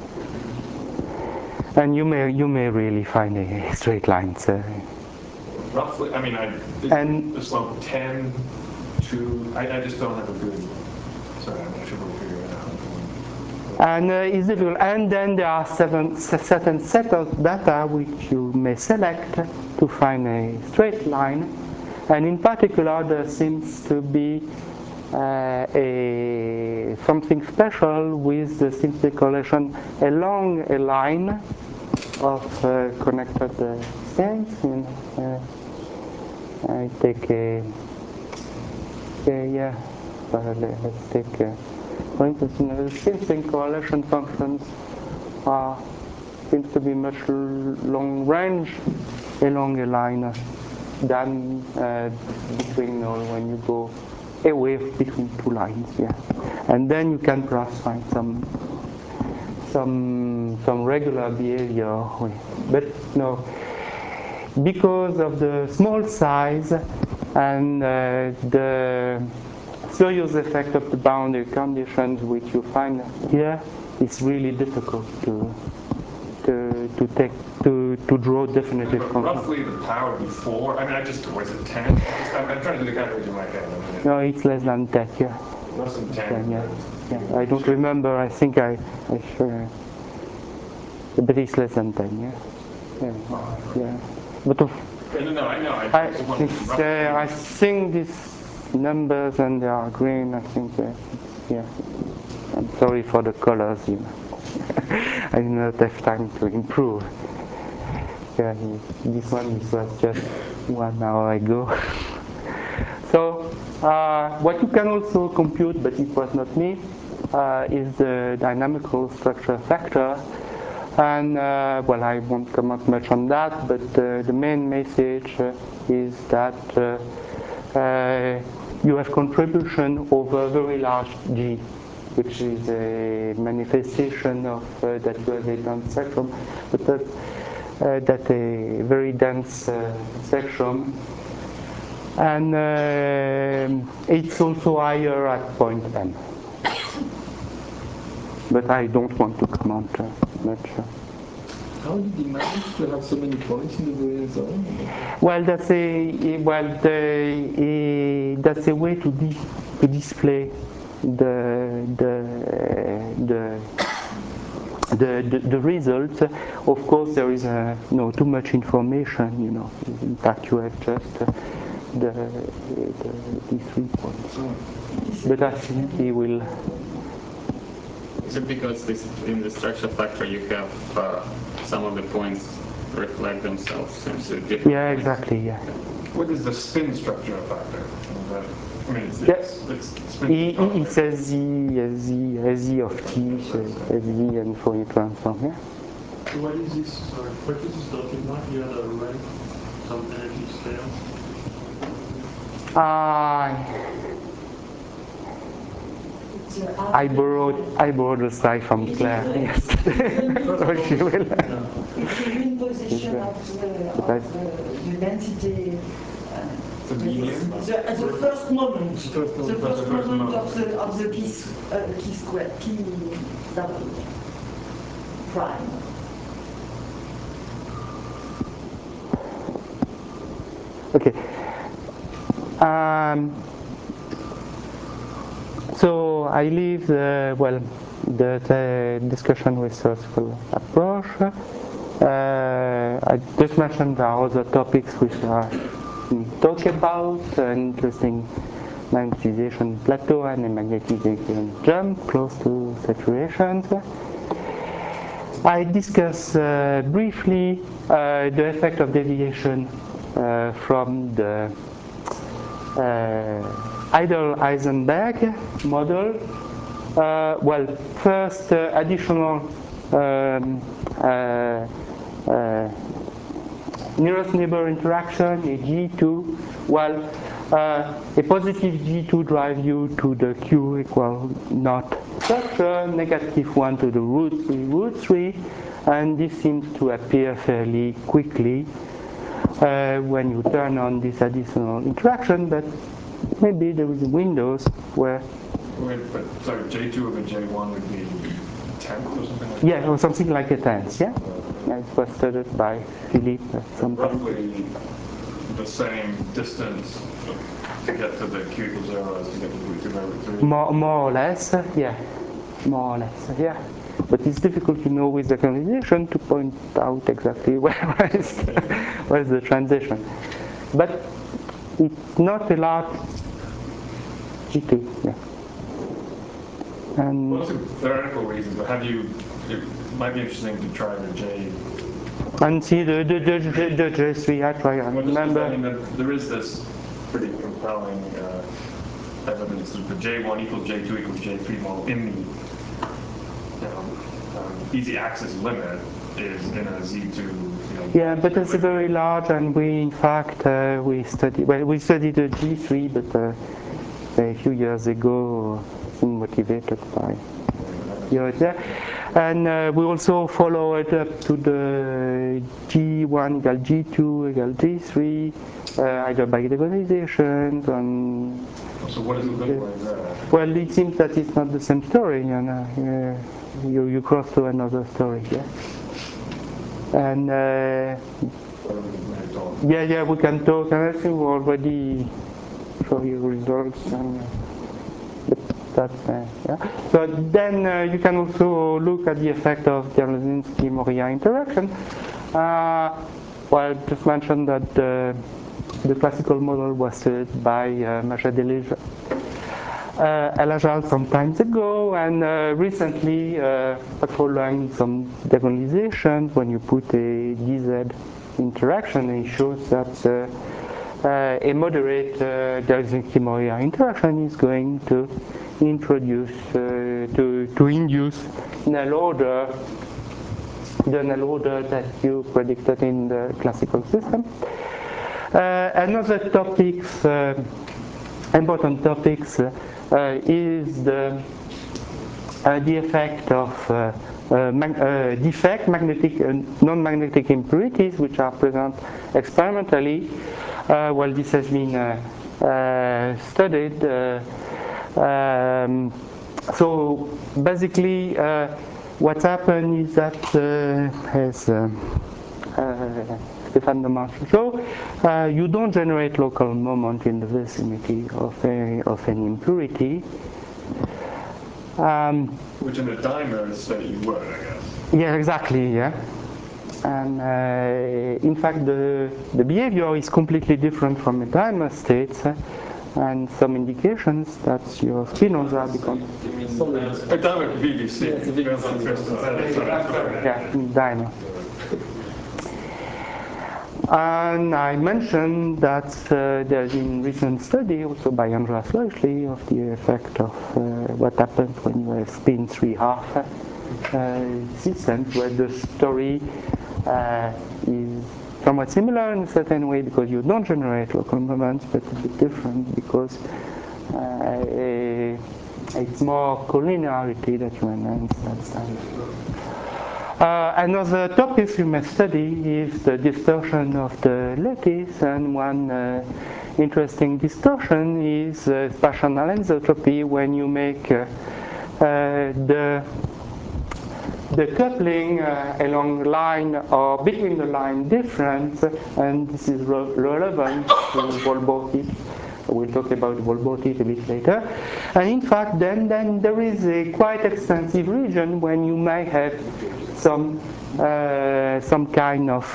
and you may really find a straight line. Roughly, I mean, the slope 10 to, I just don't have a good, sorry, I should go figure it out. And is difficult. And then there are certain set of data which you may select to find a straight line. And in particular, there seems to be something special with the spin-spin correlation along a line of connected states. I take let's take, for instance, the spin-spin correlation functions seems to be much long range along a line than between when you go away between two lines. Yeah, and then you can perhaps find some regular behavior, but no. Because of the small size and the serious effect of the boundary conditions which you find here, it's really difficult to draw definitive conclusions. Roughly the power before, I mean, was it 10? I'm trying to do the calculation in my head. No, it's less than 10, yeah. Less than 10? Yeah. I don't remember, I think I sure, but it's less than 10, yeah. But no, I know. I think these numbers, and they are green, I think, yeah. I'm sorry for the colors, I did not have time to improve. Yeah, this was just 1 hour ago. So, what you can also compute, but it was not me, is the dynamical structure factor. And well, I won't comment much on that, but the main message is that you have contribution over very large G, which is a manifestation of that you have a dense spectrum, but that a very dense spectrum, and it's also higher at point M. But I don't want to comment much. How did you manage to have so many points in the Boolean zone? Well, that's a way to display the result. Of course, there is too much information. In fact, you have just these 3 points. But I think he will. Is it because in the structure factor you have some of the points reflect themselves into different Yeah, points? exactly, yeah. What is the spin structure factor? I mean, He says Z of t, so Z and Fourier transform, yeah? So what is this, sorry, what is this dotted line? You had a right, some energy scale? I borrowed a slide from Claire yesterday. So she will. It's the mean position of the density. The first moment of the p square, p double prime. Okay. So I leave the discussion with theoretical approach. I just mentioned there are other topics which are talk about, an interesting magnetization plateau and a magnetization jump close to saturations. I discuss briefly the effect of deviation from the Idle-Heisenberg model. Well, first additional nearest neighbor interaction, a G2. Well, a positive G2 drives you to the Q equal naught structure, negative 1 to the root 3, and this seems to appear fairly quickly when you turn on this additional interaction, but maybe there is windows where... Wait, but sorry, J2 over J1 would be 10th or something like that? Yeah, or something like a 10th, yeah? Yeah, it was studied by Philippe at some point. Roughly the same distance to get to the Q equals 0 as to get to the 2 over 3? More or less, yeah. More or less, yeah. But it's difficult to know with the conversation to point out exactly where is the transition. But it's not a large G2, yeah. And well, some theoretical reasons, but it might be interesting to try the J. And see the J3, I try and remember. I mean, there is this pretty compelling evidence that the J1 equals J2 equals J3 model in the easy access limit is in a Z2. Yeah, but it's very large, and we in fact we studied the G3, but a few years ago, motivated by there. And we also follow it up to the G1 equal G2 equal G3, either by diagonalizations and. So what does it look like there? Well, it seems that it's not the same story, and you cross to another story, yeah. And yeah, we can talk, and I think we already show you results, and that's yeah. So then you can also look at the effect of Dierlinski-Moria interaction. Well, just mentioned that the classical model was studied by Majed El-Ajal some time ago, and recently, following some diagonalization, when you put a DZ interaction, it shows that a moderate Dierlinski-Moria interaction is going to introduce, to induce null order, the null order that you predicted in the classical system. Another topics, important topics, is the effect of defect, magnetic and non-magnetic impurities, which are present experimentally. Well, this has been studied. So basically, what's happened is that, as Stéphane Demarche showed, you don't generate local moment in the vicinity of any impurity. Which in a dimer state you would, I guess. Yeah, exactly, yeah. And in fact, the behavior is completely different from a dimer state, and some indications that your spinoza becomes... A dimer VVC. Yeah, dimer. And I mentioned that there's been recent study also by Andreas Leuschli of the effect of what happens when you have spin 3/2 systems, where the story is somewhat similar in a certain way because you don't generate local moments, but a bit different because it's more collinearity that you enhance that style. Another topic you may study is the distortion of the lattice, and one interesting distortion is spatial anisotropy when you make the coupling along line or between the line different, and this is relevant to Volbotic. We'll talk about Volbotic a bit later. And in fact, then there is a quite extensive region when you may have some kind of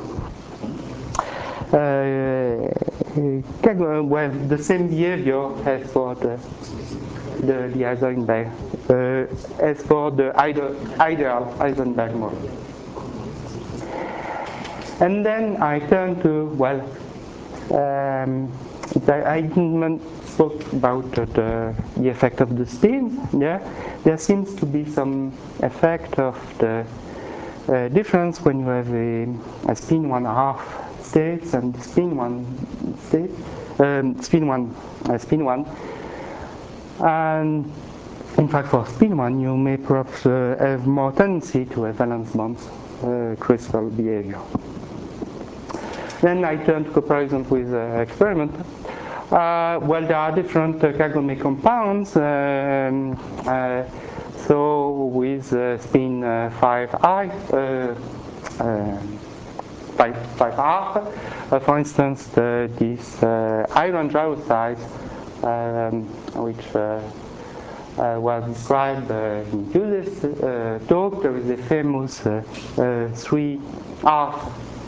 well, the same behavior as for the Heisenberg, as for the ideal Heisenberg model. And then I turn to, well, I didn't spoke about the effect of the spin. Yeah, there seems to be some effect of the difference when you have a spin 1/2 states and spin 1 state, spin 1, and in fact for spin 1 you may perhaps have more tendency to have valence bonds crystal behavior. Then I turn to comparison with experiment. Well, there are different Kagome compounds. So with spin 5R, for instance, this iron gyroside, which was described in Tuesday's talk, there is a famous 3R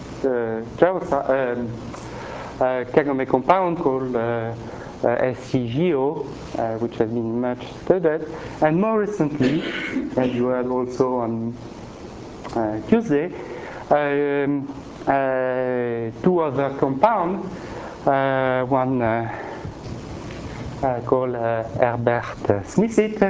Kagome compound called SCGO, which has been much studied, and more recently, as you heard also on Tuesday, two other compounds, one called Herbert Smithit,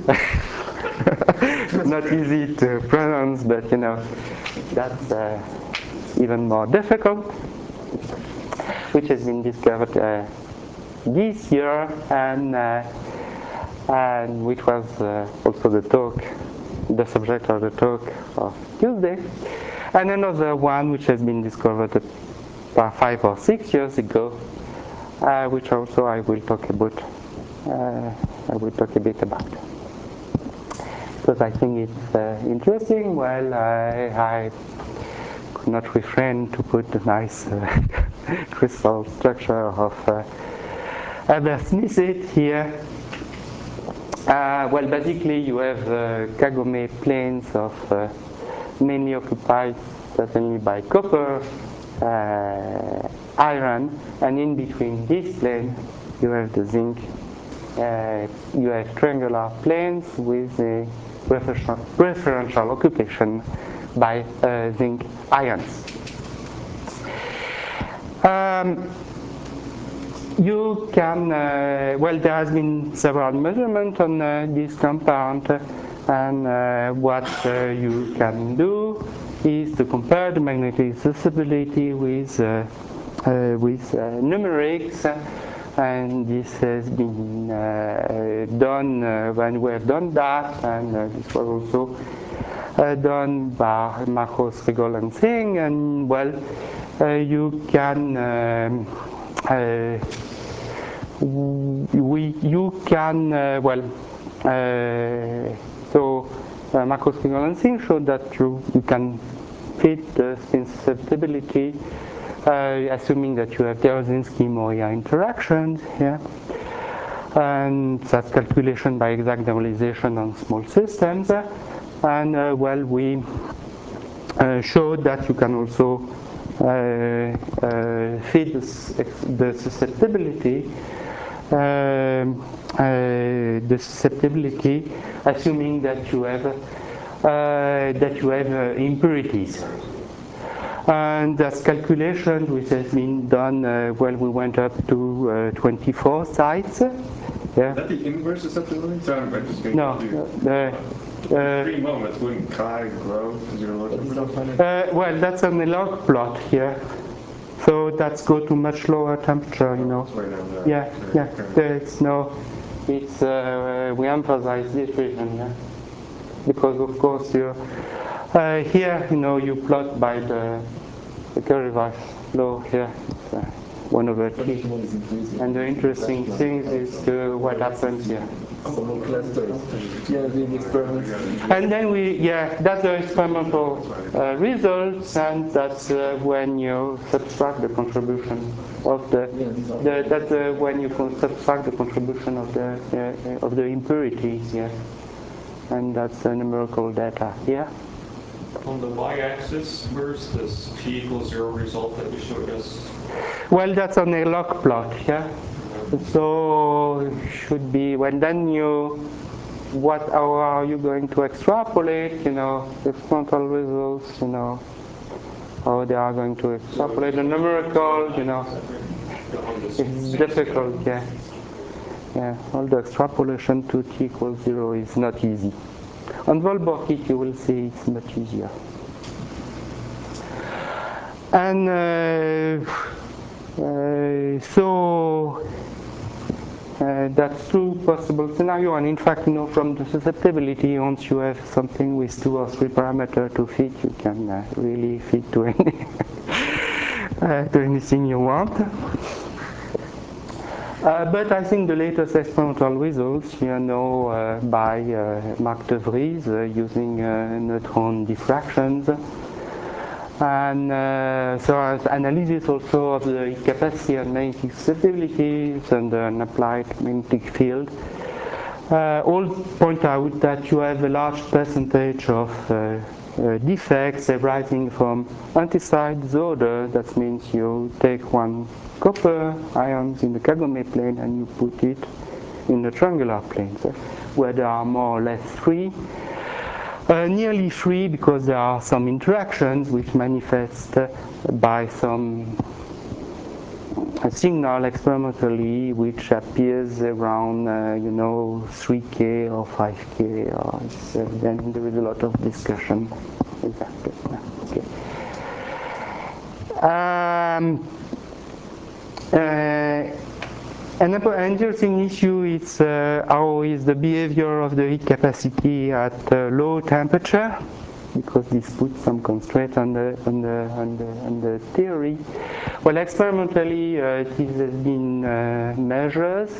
not easy to pronounce, but you know, that's even more difficult, which has been discovered this year, and which was also the subject of the talk of Tuesday, and another one which has been discovered about 5 or 6 years ago, which also I will talk about. I will talk a bit about because I think it's interesting. Well, I could not refrain to put a nice crystal structure of Herbert Smithit here. Well, basically you have Kagome planes of mainly occupied certainly by copper, iron, and in between this plane you have the zinc. You have triangular planes with a preferential occupation by zinc ions. You can, well, there has been several measurements on this compound, and what you can do is to compare the magnetic susceptibility with numerics, and this has been done when we have done that, and this was also done by Marcos, Rigol, and Singh, and well, you can so Marcos, Rigol, and Singh showed that you can fit the spin susceptibility, assuming that you have Dzerzhinsky-Moria interactions here, and that's calculation by exact normalization on small systems, and well, we showed that you can also fit the susceptibility, assuming that you have impurities. And that's calculation which has been done, well, we went up to 24 sites. Yeah. Is that the inverse of such a limit? So I'm just going No, to 3 moments, wouldn't chi grow as you're looking for? well, that's an log plot here. So that's go to much lower temperature, you know. It's right down there. Yeah. There's no, it's, we emphasize this region, yeah. Because of course you, here, you know, you plot by the Curie-Weiss law here. It's, 1/t. And the interesting thing is what happens here. Some more clusters. Yeah, the experiments. And then that's the experimental results, and that's when you subtract the contribution of that's when you subtract the contribution of the impurities, yeah. And that's the numerical data here. On the y-axis, where's this t=0 result that you showed us? Well, that's on a log plot, yeah. So it should be when then how are you going to extrapolate, you know, the experimental results, you know, how they are going to extrapolate the numerical, you know. It's difficult, yeah. Yeah, all the extrapolation to t=0 is not easy. On Volborg kit, you will see it's much easier. And so that's two possible scenarios. And in fact, you know, from the susceptibility, once you have something with 2 or 3 parameters to fit, you can really fit to any to anything you want. But I think the latest experimental results, you know, by Marc de Vries using neutron diffractions, and so as analysis also of the heat capacity and magnetic susceptibilities and an applied magnetic field, all point out that you have a large percentage of defects arising from antizide disorder. That means you take one copper ions in the Kagome plane and you put it in the triangular plane, so where there are more or less 3. Nearly 3 because there are some interactions which manifest by some signal experimentally which appears around, you know, 3K or 5K, or then there is a lot of discussion. Exactly. Okay. Another interesting issue is how is the behavior of the heat capacity at low temperature, because this puts some constraint on the theory. Well, experimentally, this has been measured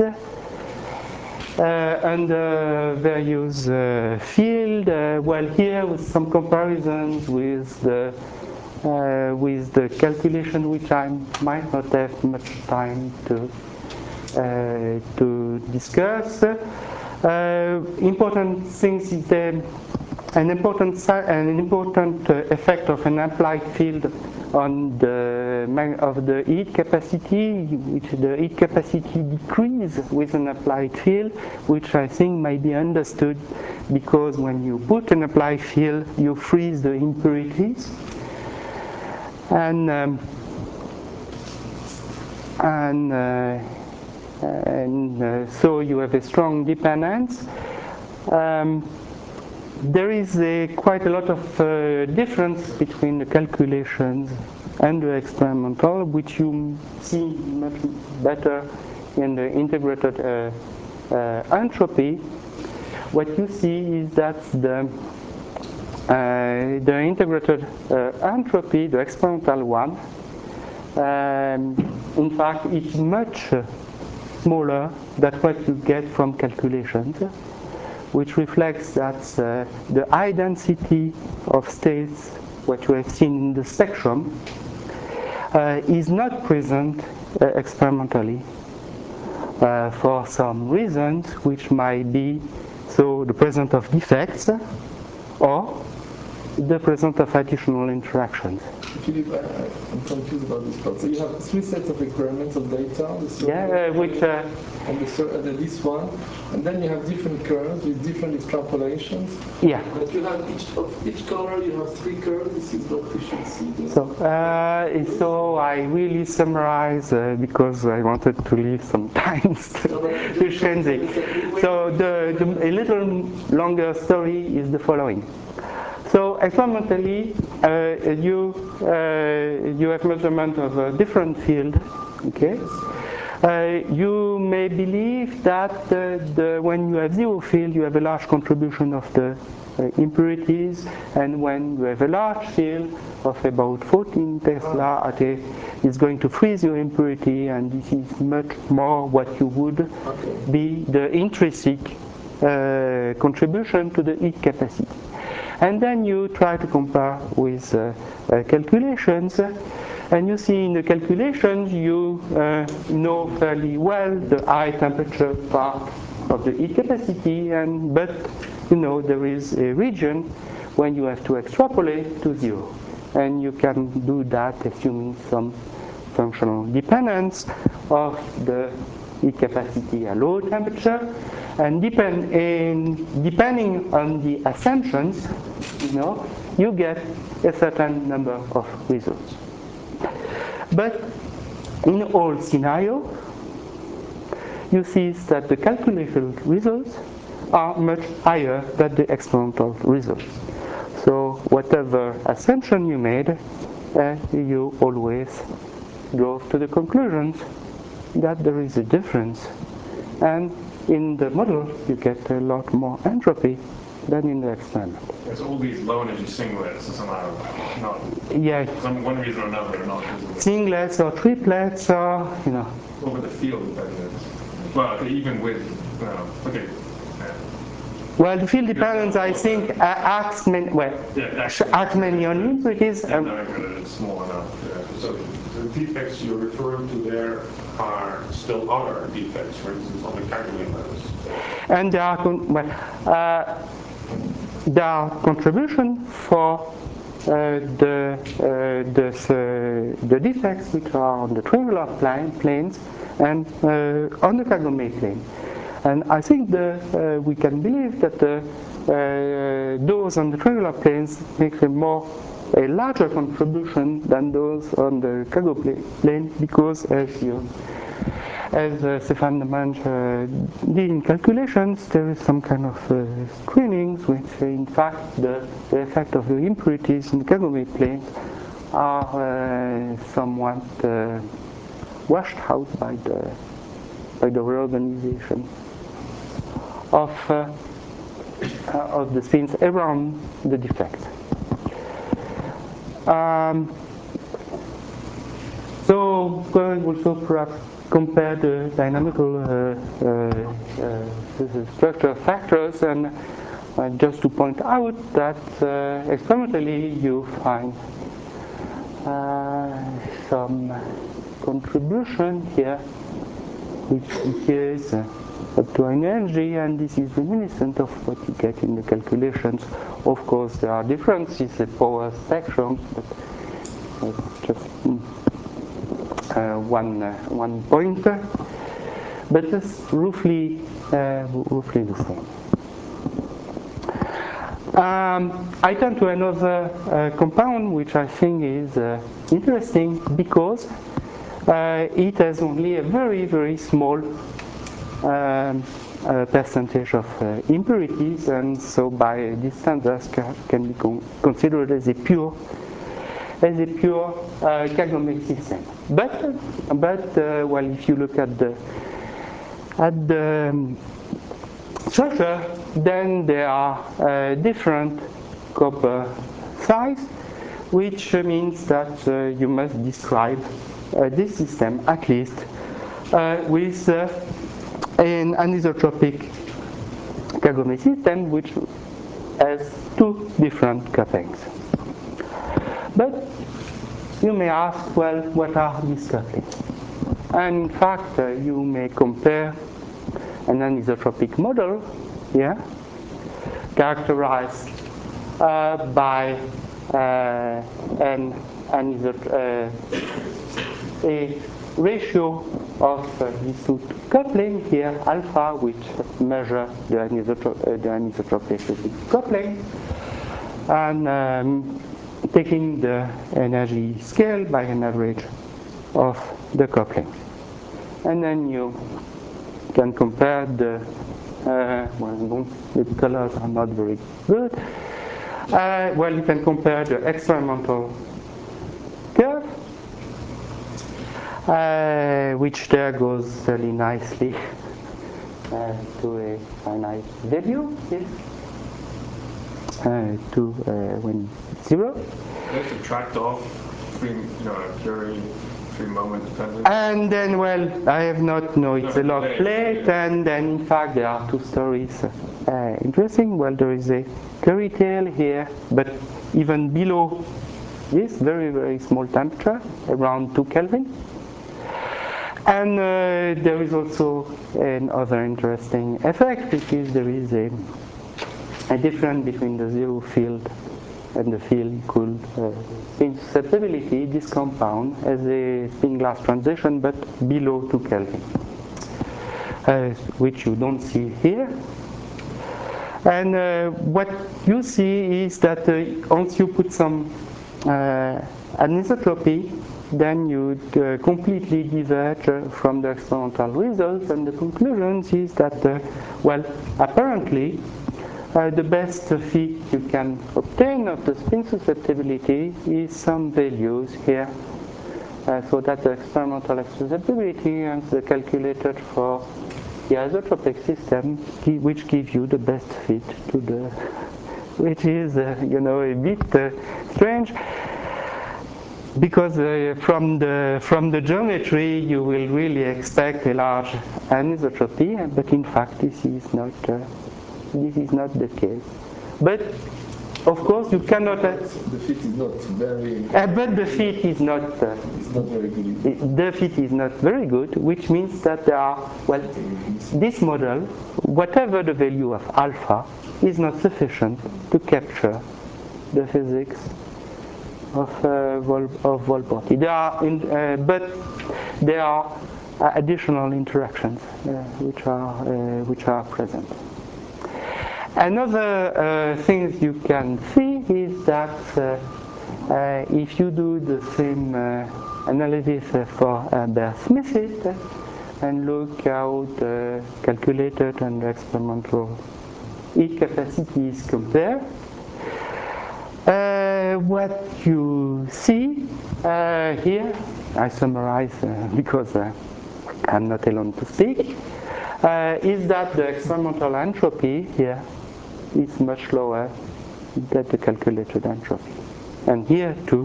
under various field. Well, here with some comparisons with the calculation, which I might not have much time to discuss. Important things is an important effect of an applied field on the heat capacity, which the heat capacity decrease with an applied field, which I think might be understood because when you put an applied field, you freeze the impurities, and so you have a strong dependence. There is quite a lot of difference between the calculations and the experimental, which you see much better in the integrated entropy. What you see is that the integrated entropy, the experimental one, in fact, is much smaller than what you get from calculations, which reflects that the high density of states, what you have seen in the spectrum, is not present experimentally for some reasons, which might be the presence of defects, or the presence of additional interactions. Philippe, I'm confused about this part. So you have 3 sets of experimental data, Which and this one, and then you have different curves with different extrapolations. yeah. But you have each color you have 3 curves. This is what we should see. So I really summarize because I wanted to leave some time to change it. So a little longer story is the following. So experimentally, you have measurement of a different field. Okay. You may believe that when you have zero field, you have a large contribution of the impurities, and when you have a large field of about 14 Tesla at A, it's going to freeze your impurity, and this is much more what you would be the intrinsic contribution to the heat capacity. And then you try to compare with calculations, and you see in the calculations you know fairly well the high temperature part of the heat capacity, but you know there is a region when you have to extrapolate to zero, and you can do that assuming some functional dependence of the heat capacity at low temperature, and depending on the assumptions, you get a certain number of results. But in all scenarios, you see that the calculated results are much higher than the experimental results. So whatever assumption you made, you always go to the conclusions that there is a difference. And in the model, you get a lot more entropy than in the experiment. There's all these low energy singlets are somehow not, some one reason or another, not visible. Singlets or triplets or, Over the field, that is. Well, even with, okay. Well, the field dependence, I think, acts many on impurities. It's small enough. So the defects you're referring to there are still other defects, for instance, on the Cagliari layers. And there are contributions for the defects which are on the triangular planes and on the Kagome plane. And I think we can believe that those on the triangular planes make a larger contribution than those on the Kagome plane, because as Stéphane Demange did in calculations, there is some kind of screenings which in fact the effect of the impurities in the Kagome plane are somewhat washed out by the reorganization of the spins around the defect. So going also perhaps compare the dynamical structure factors, and just to point out that experimentally you find some contribution here, which is up to an energy, and this is reminiscent of what you get in the calculations. Of course, there are differences in power spectrums, but just one pointer. But it's roughly the same. I turn to another compound which I think is interesting because it has only a very, very small percentage of impurities, and so by this standards can be considered as a pure Kagome system. But well, if you look at the structure, then there are different copper size, which means that you must describe this system at least with an anisotropic Kagome system which has two different couplings. But you may ask, well, what are these couplings? And in fact, you may compare an anisotropic model, characterized by a ratio of these two coupling here, alpha, which measure the anisotropic coupling, and taking the energy scale by an average of the coupling. And then you can compare the, the colors are not very good. Well, you can compare the experimental curve, which there goes really nicely to a finite value here, to when 0. You subtract off Curie free moment dependent. And then, well, I have not, no, it's a log plate, and then in fact there are two stories. Interesting, well, there is a Curie tail here, but even below this very, very small temperature, around 2 Kelvin. And there is also another interesting effect, which is there is a difference between the zero field and the field called spin susceptibility. This compound has a spin glass transition, but below 2 Kelvin, which you don't see here. And what you see is that once you put some anisotropy, then you completely diverge from the experimental results, and the conclusion is that, well, apparently, the best fit you can obtain of the spin susceptibility is some values here, so that the experimental susceptibility is calculated for the isotropic system, which gives you the best fit to the, which is a bit strange, because from the geometry you will really expect a large anisotropy, but in fact this is not the case. But of course you cannot. The fit is not very. But the fit is not. It's not very good. The fit is not very good, which means that there are, well, this model, whatever the value of alpha, is not sufficient to capture the physics of Wolf-Rayet. But there are additional interactions which are present. Another thing you can see is that if you do the same analysis for Beer-Smith and look how the calculated and experimental heat capacities compare, what you see here, I summarize because I'm not alone to speak, is that the experimental entropy here is much lower than the calculated entropy. And here too,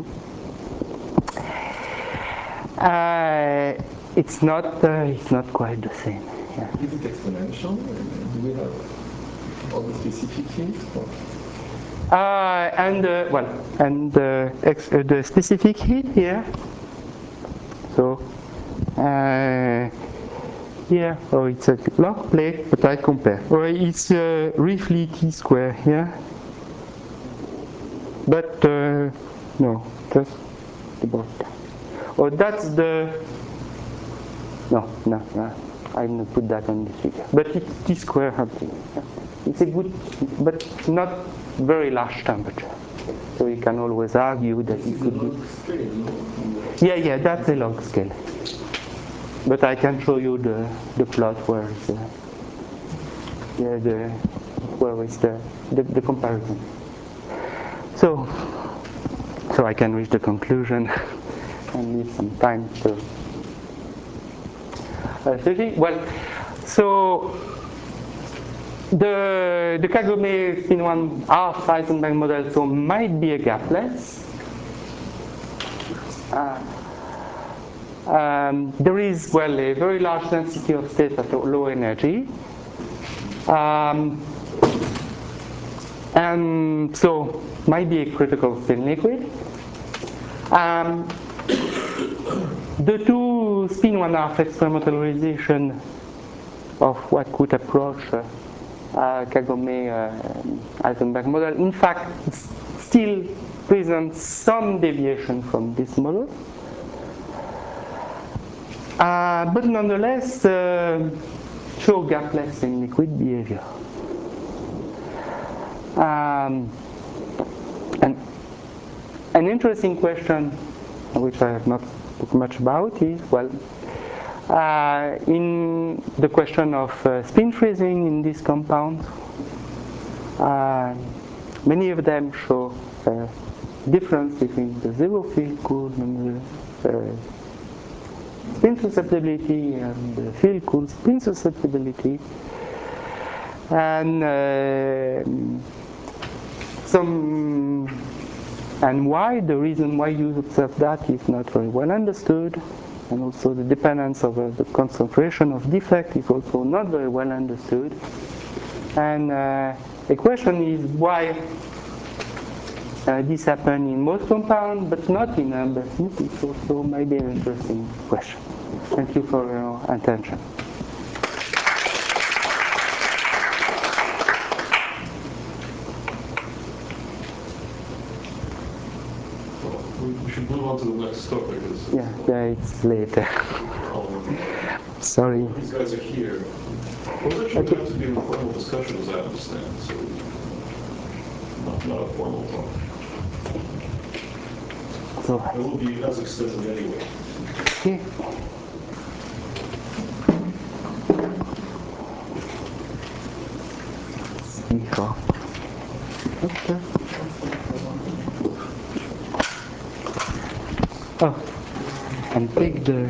it's not quite the same. Yeah. Is it exponential? Do we have all the specific heat? The specific heat here. So here, it's a log plate, but I compare. It's roughly t square here, but no, just about. That's the. No, I will put that on this figure. But it's t square something. It's a good, but not very large temperature. So you can always argue that it could be. Yeah, that's a log scale. But I can show you the plot where is the comparison. So I can reach the conclusion and leave some time to. Well, so the Kagome spin 1 half Heisenberg model so might be a gapless. There is, well, a very large density of states at low energy. And so might be a critical spin liquid. The two spin 1/2 experimental realization of what could approach Kagome-Heisenberg model, in fact, still presents some deviation from this model. But nonetheless, show gapless in liquid behavior. And an interesting question, which I have not talked much about, is, well, in the question of spin freezing in these compounds, many of them show a difference between the zero field cooled and the spin susceptibility and the field cooled spin susceptibility. And why the reason why you observe that is not very well understood, and also the dependence of the concentration of defect is also not very well understood. And the question is why this happens in most compounds but not in amber. This is also maybe an interesting question. Thank you for your attention. We should move on to the next topic. Yeah, it's later. Sorry. These guys are here. Those actually have to be informal discussions, I understand. So not a formal talk. So it will be as extended anyway. Okay. Oh, and take the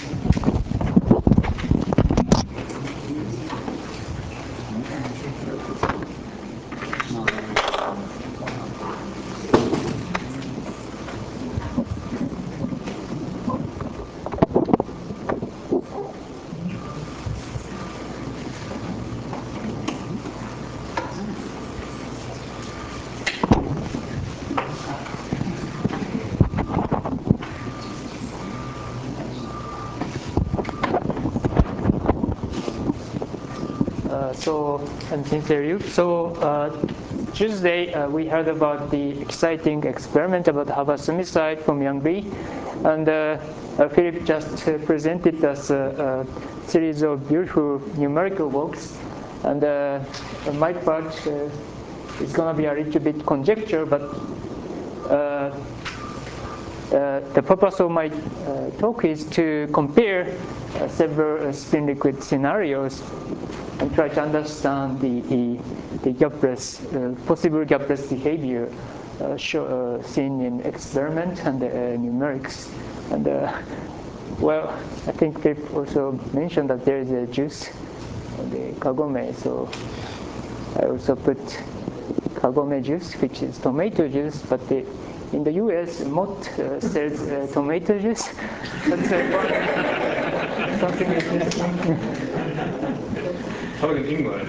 I'm Tinser. So Tuesday we heard about the exciting experiment about havassumicide from Yang Li, and Philip just presented us a series of beautiful numerical works, and my part is going to be a little bit conjecture, but the purpose of my talk is to compare several spin liquid scenarios and try to understand the gapless, possible gapless behavior seen in experiment and numerics. And well, I think they also mentioned that there is a juice, the kagome, so I also put kagome juice, which is tomato juice, but in the US, Mott sells tomato juice. That's something interesting. How in England?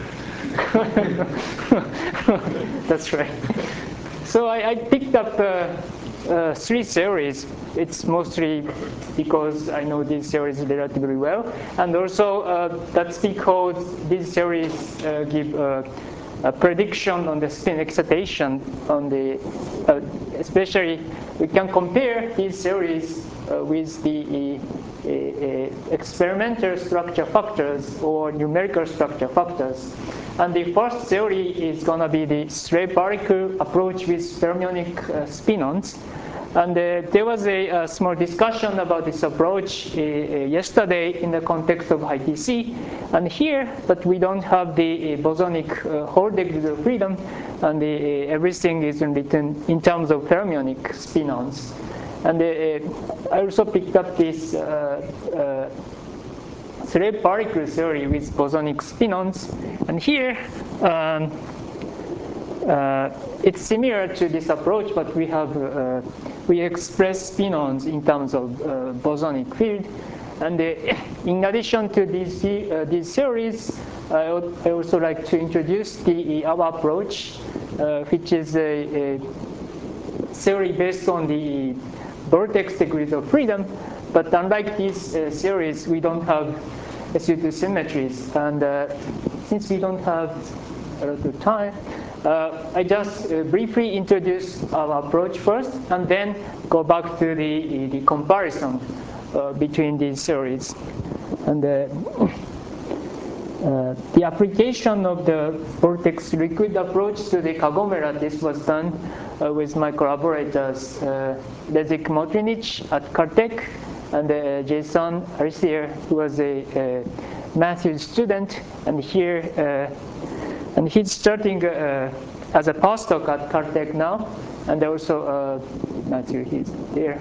That's right. So I picked up 3 theories. It's mostly because I know these theories relatively well, and also that's because these theories give a prediction on the spin excitation on the, especially we can compare these theories with the experimental structure factors or numerical structure factors. And the first theory is going to be the straight particle approach with fermionic spin-ons. And there was a small discussion about this approach yesterday in the context of ITC. And here, but we don't have the bosonic whole degree of freedom, and everything is written in terms of fermionic spin-ons. And I also picked up this thread particle theory with bosonic spin-ons. And here, it's similar to this approach, but we have we express spin-ons in terms of bosonic field. And in addition to these theories, I also like to introduce our approach, which is a theory based on the vortex degrees of freedom. But unlike these theories, we don't have SU2 symmetries. And since we don't have a lot of time. I just briefly introduce our approach first, and then go back to the comparison between these theories. And the application of the vortex liquid approach to the Kagome lattice was done with my collaborators Leszek Motrinic at Caltech, and Jason Arisier, who was a Matthews student, and he's starting as a postdoc at Caltech now, and also Matthew, he's there.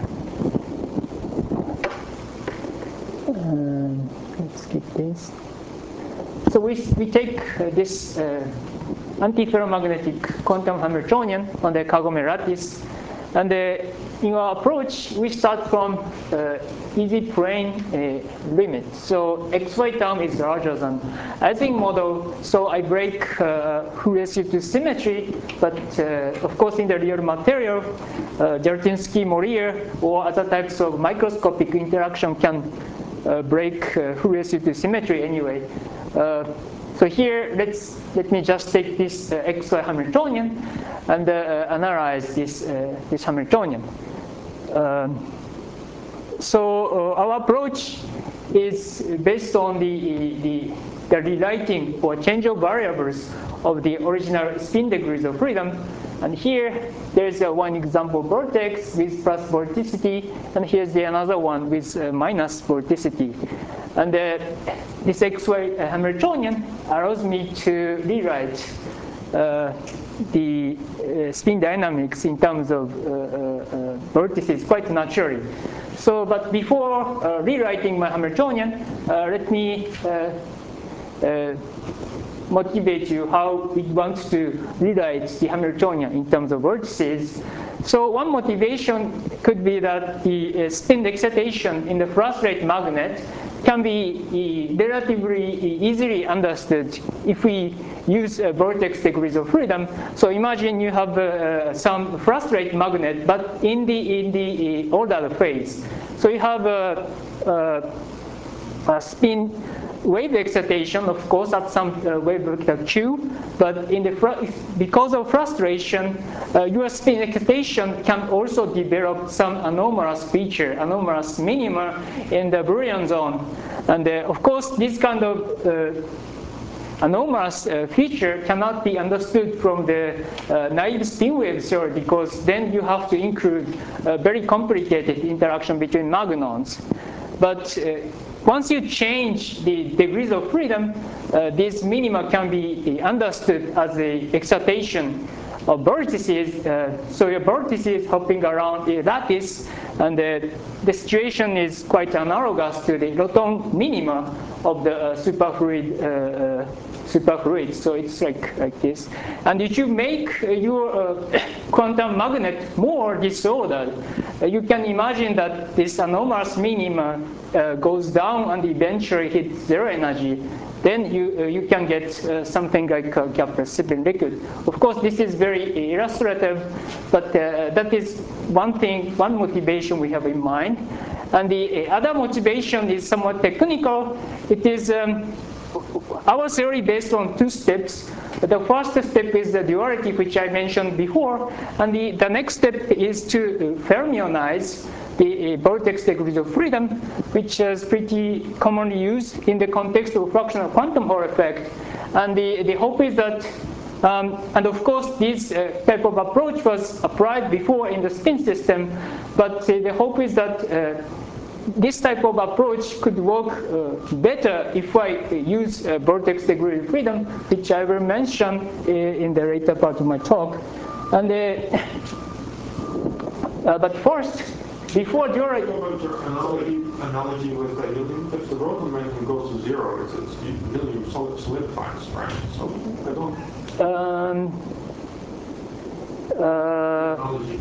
Let's skip this. So we take this antiferromagnetic quantum Hamiltonian on the Kagome lattice, and in our approach we start from easy plane limit. So xy term is larger than Ising model, so I break Fourier symmetry, but of course in the real material, Jarzynski-Morier or other types of microscopic interaction can break Fourier symmetry anyway. So here, let me just take this xy Hamiltonian and analyze this Hamiltonian. So our approach is based on the rewriting or change of variables of the original spin degrees of freedom. And here, there's one example vortex with plus vorticity, and here's another one with minus vorticity. And this xy Hamiltonian allows me to rewrite the spin dynamics in terms of vortices quite naturally. So, but before rewriting my Hamiltonian, let me motivate you how we want to rewrite the Hamiltonian in terms of vortices. So one motivation could be that the spin excitation in the frustrate magnet can be relatively easily understood if we use vortex degrees of freedom. So imagine you have some frustrate magnet, but in the ordered phase. So you have a spin wave excitation, of course, at some wave vector q, but because of frustration, your spin excitation can also develop some anomalous feature, anomalous minima in the Brillouin zone. And of course, this kind of anomalous feature cannot be understood from the naive spin wave theory, because then you have to include a very complicated interaction between magnons. But once you change the degrees of freedom, this minima can be understood as the excitation of vortices. So your vortices hopping around the lattice, and the situation is quite analogous to the Roton minima of the superfluid. So it's like this. And if you make your quantum magnet more disordered, you can imagine that this anomalous minima goes down and eventually hits zero energy. Then you can get something like a Kepler spin liquid. Of course, this is very illustrative, but that is one motivation we have in mind. And the other motivation is somewhat technical. It is our theory based on two steps. The first step is the duality, which I mentioned before, and the next step is to fermionize the vortex degrees of freedom, which is pretty commonly used in the context of fractional quantum Hall effect. And the hope is that, and of course this type of approach was applied before in the spin system, but the hope is that this type of approach could work better if I use vortex degree of freedom, which I will mention in the later part of my talk. And but first, before during analogy with the helium, if the rotor momentum goes to zero, it's helium solidifies, right? So I don't. Analogy.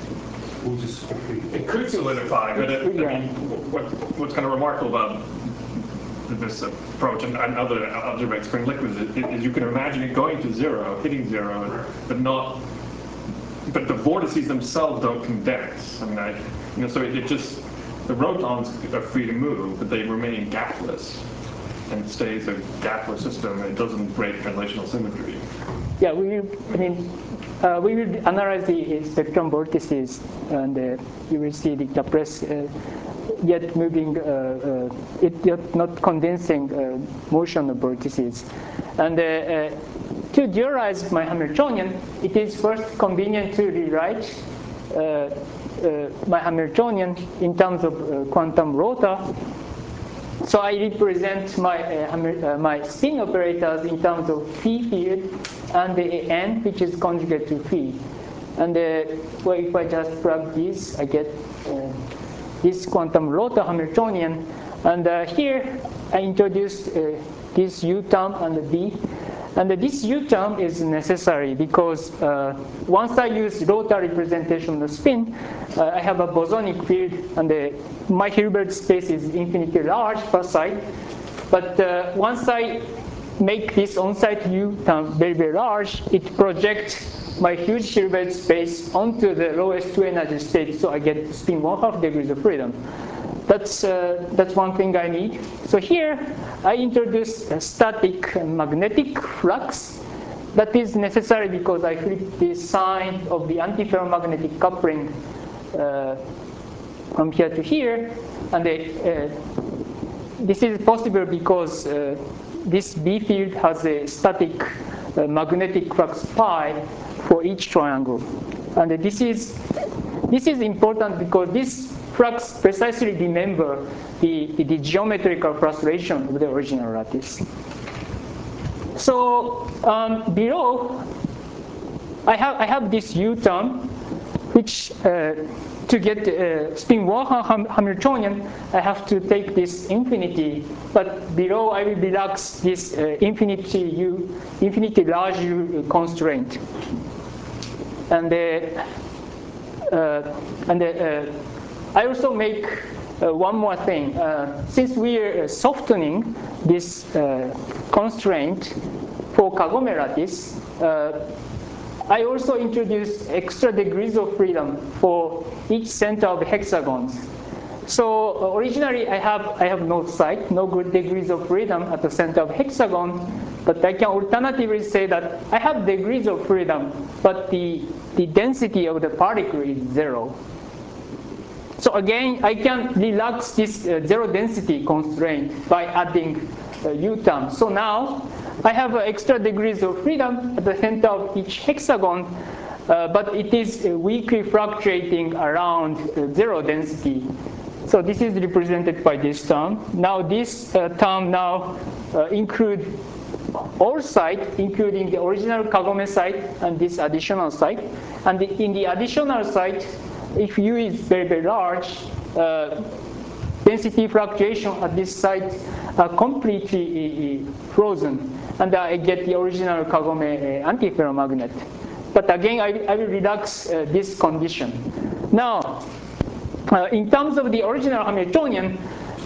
It could solidify, but I mean, what's kind of remarkable about this approach and other algebraic spring liquids is you can imagine it going to zero, hitting zero, but the vortices themselves don't condense. I mean, so it just, the protons are free to move, but they remain gapless. and it stays a gapless system, it doesn't break translational symmetry. Yeah, we will analyze the spectrum vortices, and you will see the gapless yet moving, yet not condensing motion of vortices. And to dualize my Hamiltonian, it is first convenient to rewrite my Hamiltonian in terms of quantum rotor. So I represent my spin operators in terms of phi field and the n, which is conjugate to phi. And well, if I just plug this, I get this quantum rotor Hamiltonian. And here I introduced this U term and the B. And this U term is necessary because once I use rotor representation of spin, I have a bosonic field, and my Hilbert space is infinitely large per side. But once I make this on-site U term very, very large, it projects my huge Hilbert space onto the lowest two energy state, so I get spin 1/2 degrees of freedom. That's one thing I need. So here I introduce a static magnetic flux. That is necessary because I flip the sign of the antiferromagnetic coupling from here to here, and this is possible because this B field has a static magnetic flux pi for each triangle, and this is important because this flux precisely remember the geometrical frustration of the original lattice. So below, I have this U term, which to get spin 1/2 Hamiltonian, I have to take this infinity. But below, I will relax this infinity large U constraint. And I also make one more thing. Since we are softening this constraint for Kagome lattice, I also introduced extra degrees of freedom for each center of hexagons. So originally I have no site, no good degrees of freedom at the center of hexagon, but I can alternatively say that I have degrees of freedom, but the density of the particle is 0. So again, I can relax this zero density constraint by adding U term. So now I have extra degrees of freedom at the center of each hexagon, but it is weakly fluctuating around 0 density. So this is represented by this term. Now this term now include all sites, including the original Kagome site and this additional site. And in the additional site, if U is very, very large, density fluctuation at this site are completely frozen, and I get the original Kagome antiferromagnet. But again, I will relax this condition. Now, in terms of the original Hamiltonian,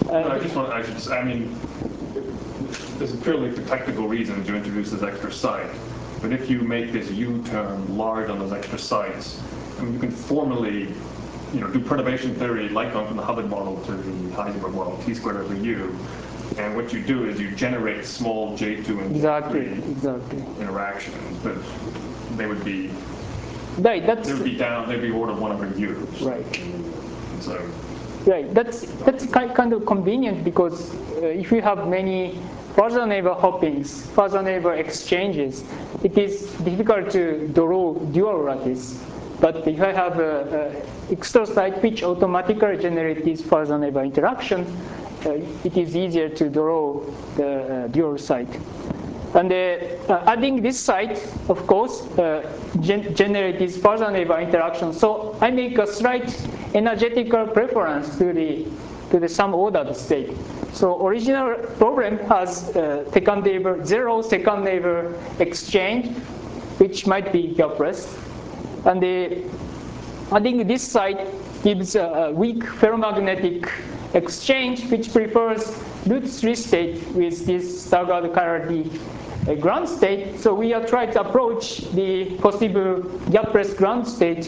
I mean, this is purely for technical reasons you introduce this extra site. But if you make this U term large on those extra sites, I mean, you can formally, do perturbation theory like going from the Hubbard model to the Heisenberg model, T squared over U. And what you do is you generate small J2 and J3 interactions, but they would be right. They'd be order 1 over U. Right. So. Right. That's kind of convenient because if you have many further neighbor hoppings, further neighbor exchanges, it is difficult to draw dual lattice. But if I have an extra site which automatically generates these further neighbor interactions, it is easier to draw the dual site. And adding this site, of course, generate this further neighbor interaction. So I make a slight energetical preference to the sum ordered state. So original problem has second neighbor, 0 second neighbor exchange, which might be gapless. And adding this site gives a weak ferromagnetic exchange, which prefers root 3 state with this staggered chiral ground state. So we are trying to approach the possible gapless ground state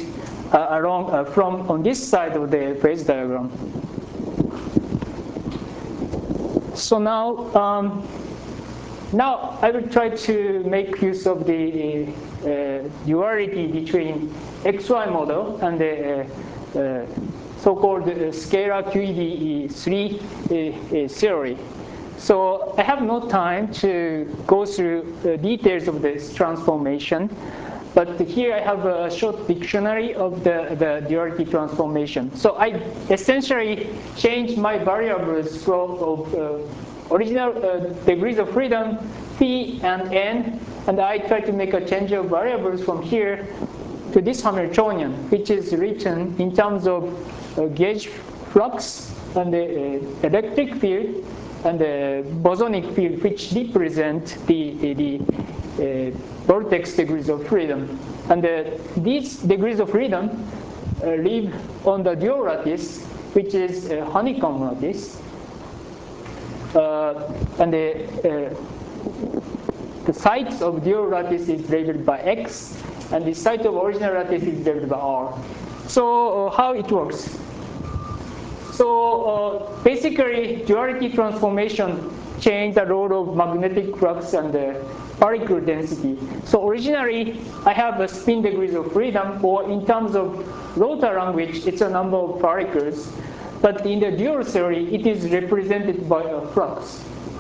from on this side of the phase diagram. So now I will try to make use of the duality between XY model and the so-called scalar QED3 theory. So I have no time to go through details of this transformation, but here I have a short dictionary of the duality transformation. So I essentially changed my variables from original degrees of freedom, P and N, and I try to make a change of variables from here to this Hamiltonian, which is written in terms of gauge flux and the electric field and the bosonic field, which represent the vortex degrees of freedom. And these degrees of freedom live on the dual lattice, which is a honeycomb lattice. And the sites of dual lattice is labeled by X, and the site of original lattice is labeled by R. So how it works? So basically, duality transformation change the role of magnetic flux and the particle density. So originally, I have a spin degrees of freedom, or in terms of rotor language, it's a number of particles. But in the dual theory, it is represented by a flux.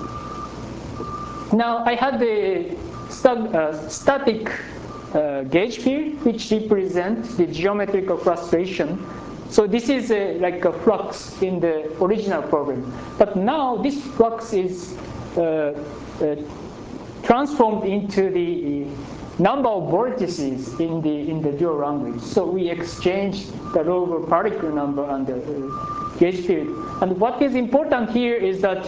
Now, I had the static gauge field, which represents the geometrical frustration. So this is like a flux in the original problem. But now this flux is transformed into the number of vortices in the dual language. So we exchange the role of particle number and the gauge field. And what is important here is that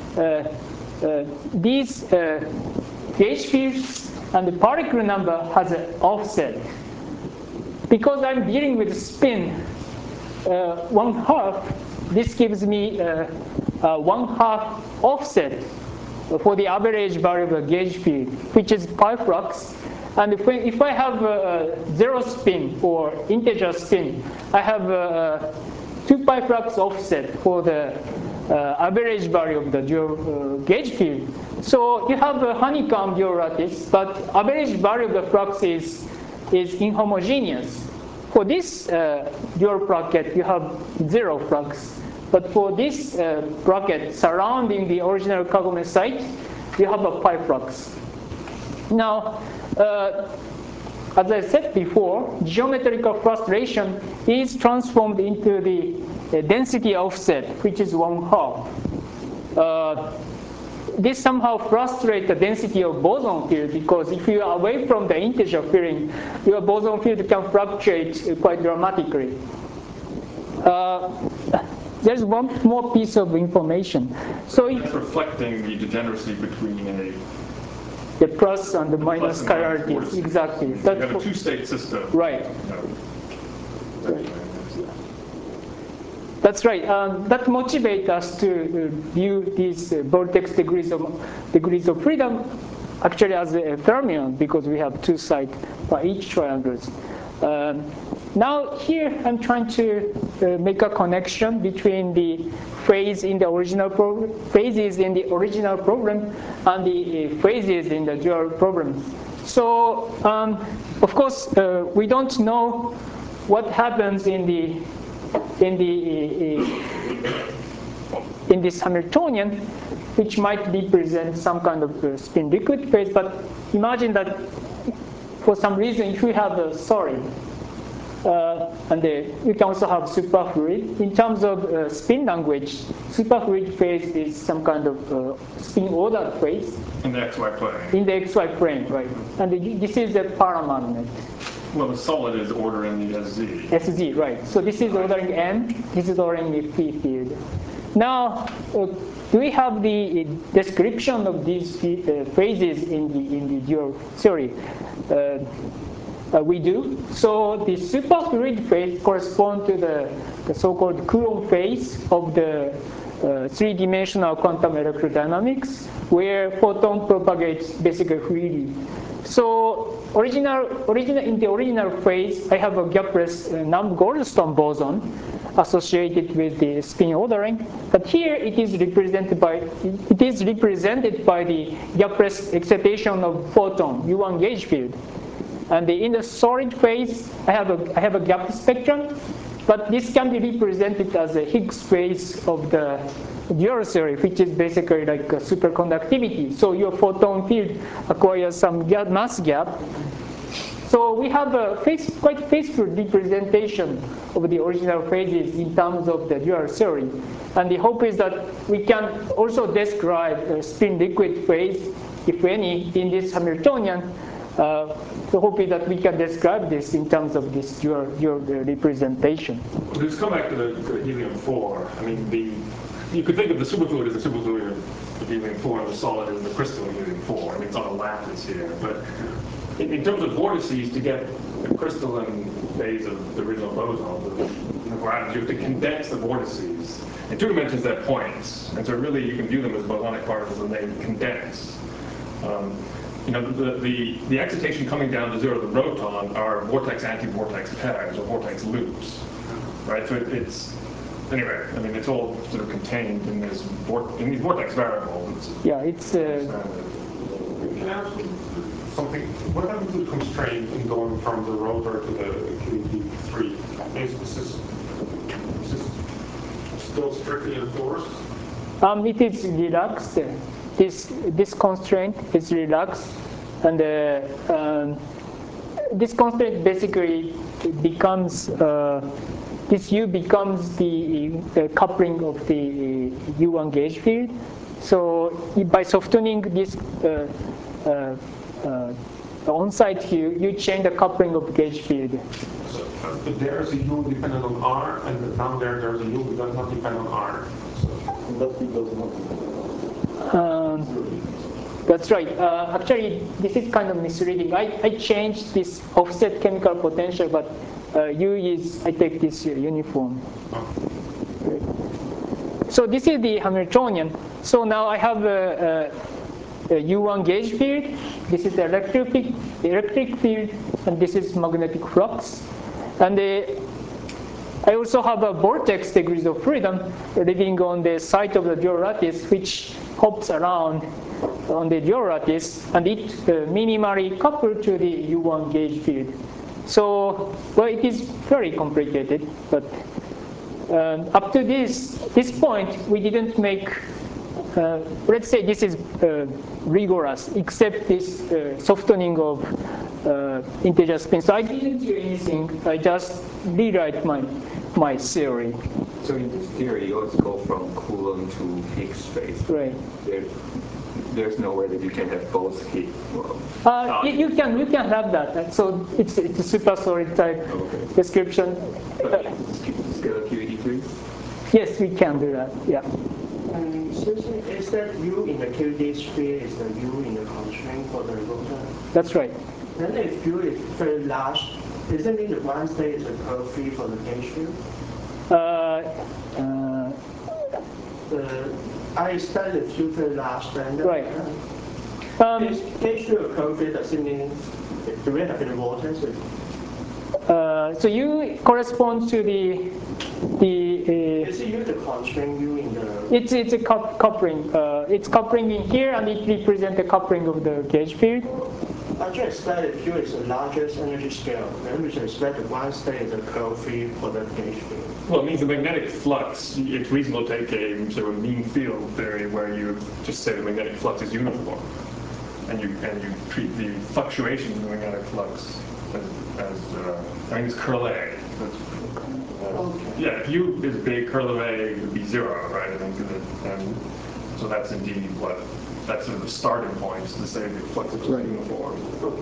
these gauge fields and the particle number has an offset. Because I'm dealing with spin 1/2, this gives me 1/2 offset for the average value of the gauge field, which is pi flux. And if I have zero spin or integer spin, I have 2 pi flux offset for the average value of the dual gauge field. So you have a honeycomb dual lattice, but average value of the flux is inhomogeneous. For this dual bracket, you have zero flux. But for this bracket surrounding the original Kagome site, you have a pi flux. Now, as I said before, geometrical frustration is transformed into the density offset, which is 1/2. This somehow frustrates the density of boson field, because if you are away from the integer field, your boson field can fluctuate quite dramatically. There's one more piece of information. So it's reflecting the degeneracy between the plus and the minus chiralities. Exactly. You have a two-state system. Right. Right. That's right. That motivates us to view these vortex degrees of freedom actually as a fermion, because we have 2 sides for each triangles. Now here I'm trying to make a connection between the phases in the original problem and the phases in the dual problem. So of course we don't know what happens in this Hamiltonian, which might represent some kind of spin liquid phase. But imagine that for some reason, if we have a solid, and you can also have superfluid. In terms of spin language, superfluid phase is some kind of spin ordered phase. In the XY plane. In the XY plane, right. And this is the paramagnet. Well, the solid is ordering the SZ. SZ, right. So this is ordering M, this is ordering the P field. Now, do we have the description of these phases in the dual theory? We do. So the superfluid phase corresponds to the so-called Coulomb phase of the 3-dimensional quantum electrodynamics, where photon propagates basically freely. So in the original phase, I have a gapless Goldstone boson, associated with the spin ordering. But here it is represented by the gapless excitation of photon, U1 gauge field. And in the solid phase, I have a gap spectrum, but this can be represented as a Higgs phase of the dual theory, which is basically like a superconductivity. So your photon field acquires some mass gap. So we have a quite faithful representation of the original phases in terms of the dual theory. And the hope is that we can also describe a spin liquid phase, if any, in this Hamiltonian. The hope is that we can describe this in terms of this dual representation. Let's come back to the helium-4. I mean, you could think of the superfluid as the superfluid of helium-4 and the solid as the crystal of helium-4. I mean, it's on a lattice here. But in terms of vortices, to get the crystalline phase of the original boson, you have to condense the vortices. In 2 dimensions, they're points. And so really, you can view them as bosonic particles and they condense. The excitation coming down to 0 of the proton are vortex-anti-vortex pairs or vortex loops, right? So anyway. I mean, it's all sort of contained in these vortex variables. Yeah, it's. Can I ask something? What happens to the constraint in going from the rotor to the QED3? Is this still strictly enforced? It is relaxed. This constraint is relaxed, and this constraint basically becomes this U becomes the coupling of the U1 gauge field. So by softening this on-site you change the coupling of gauge field. So there's a U dependent on R, and down there's a U that does not depend on R. So that field does not. That's right. Actually, this is kind of misleading. I changed this offset chemical potential, but U is, I take this uniform. So this is the Hamiltonian. So now I have a U1 gauge field. This is the electric field, and this is magnetic flux. And I also have a vortex degrees of freedom living on the site of the dual lattice, which hops around on the dual lattice, and it minimally coupled to the U1 gauge field. So, well, it is very complicated, but up to this point, we didn't make, let's say this is rigorous, except this softening of integer spin. So I didn't do anything, I just rewrite my theory. So in this theory, you also go from Coulomb to Higgs phase. Right. There's no way that you can have both Higgs. You can have that. So it's a super solid type description. But scale QED3? Yes, we can do that. Yeah. So is that U in the QED3 is the U in the constraint for the rotor? That's right. Then if U is very large, does that mean the one state is a curve free for the gauge field? I studied the U very large, then right. Gauge field curve free does it mean do we have any vortex? So U corresponds to the is it U the constraint U in the? It's a coupling. It's coupling in here, and it represents the coupling of the gauge field. Actually, I studied Q is the largest energy scale. Then we should expect that one state is a curve free for the gauge field. Well, it means the magnetic flux. It's reasonable to take a sort of mean field theory where you just say the magnetic flux is uniform, and you treat the fluctuations in the magnetic flux as I think it's curl A. Yeah, if U is big, curl of A would be 0, right? I think, and so that's indeed that's sort of the starting point to say the flux is uniform.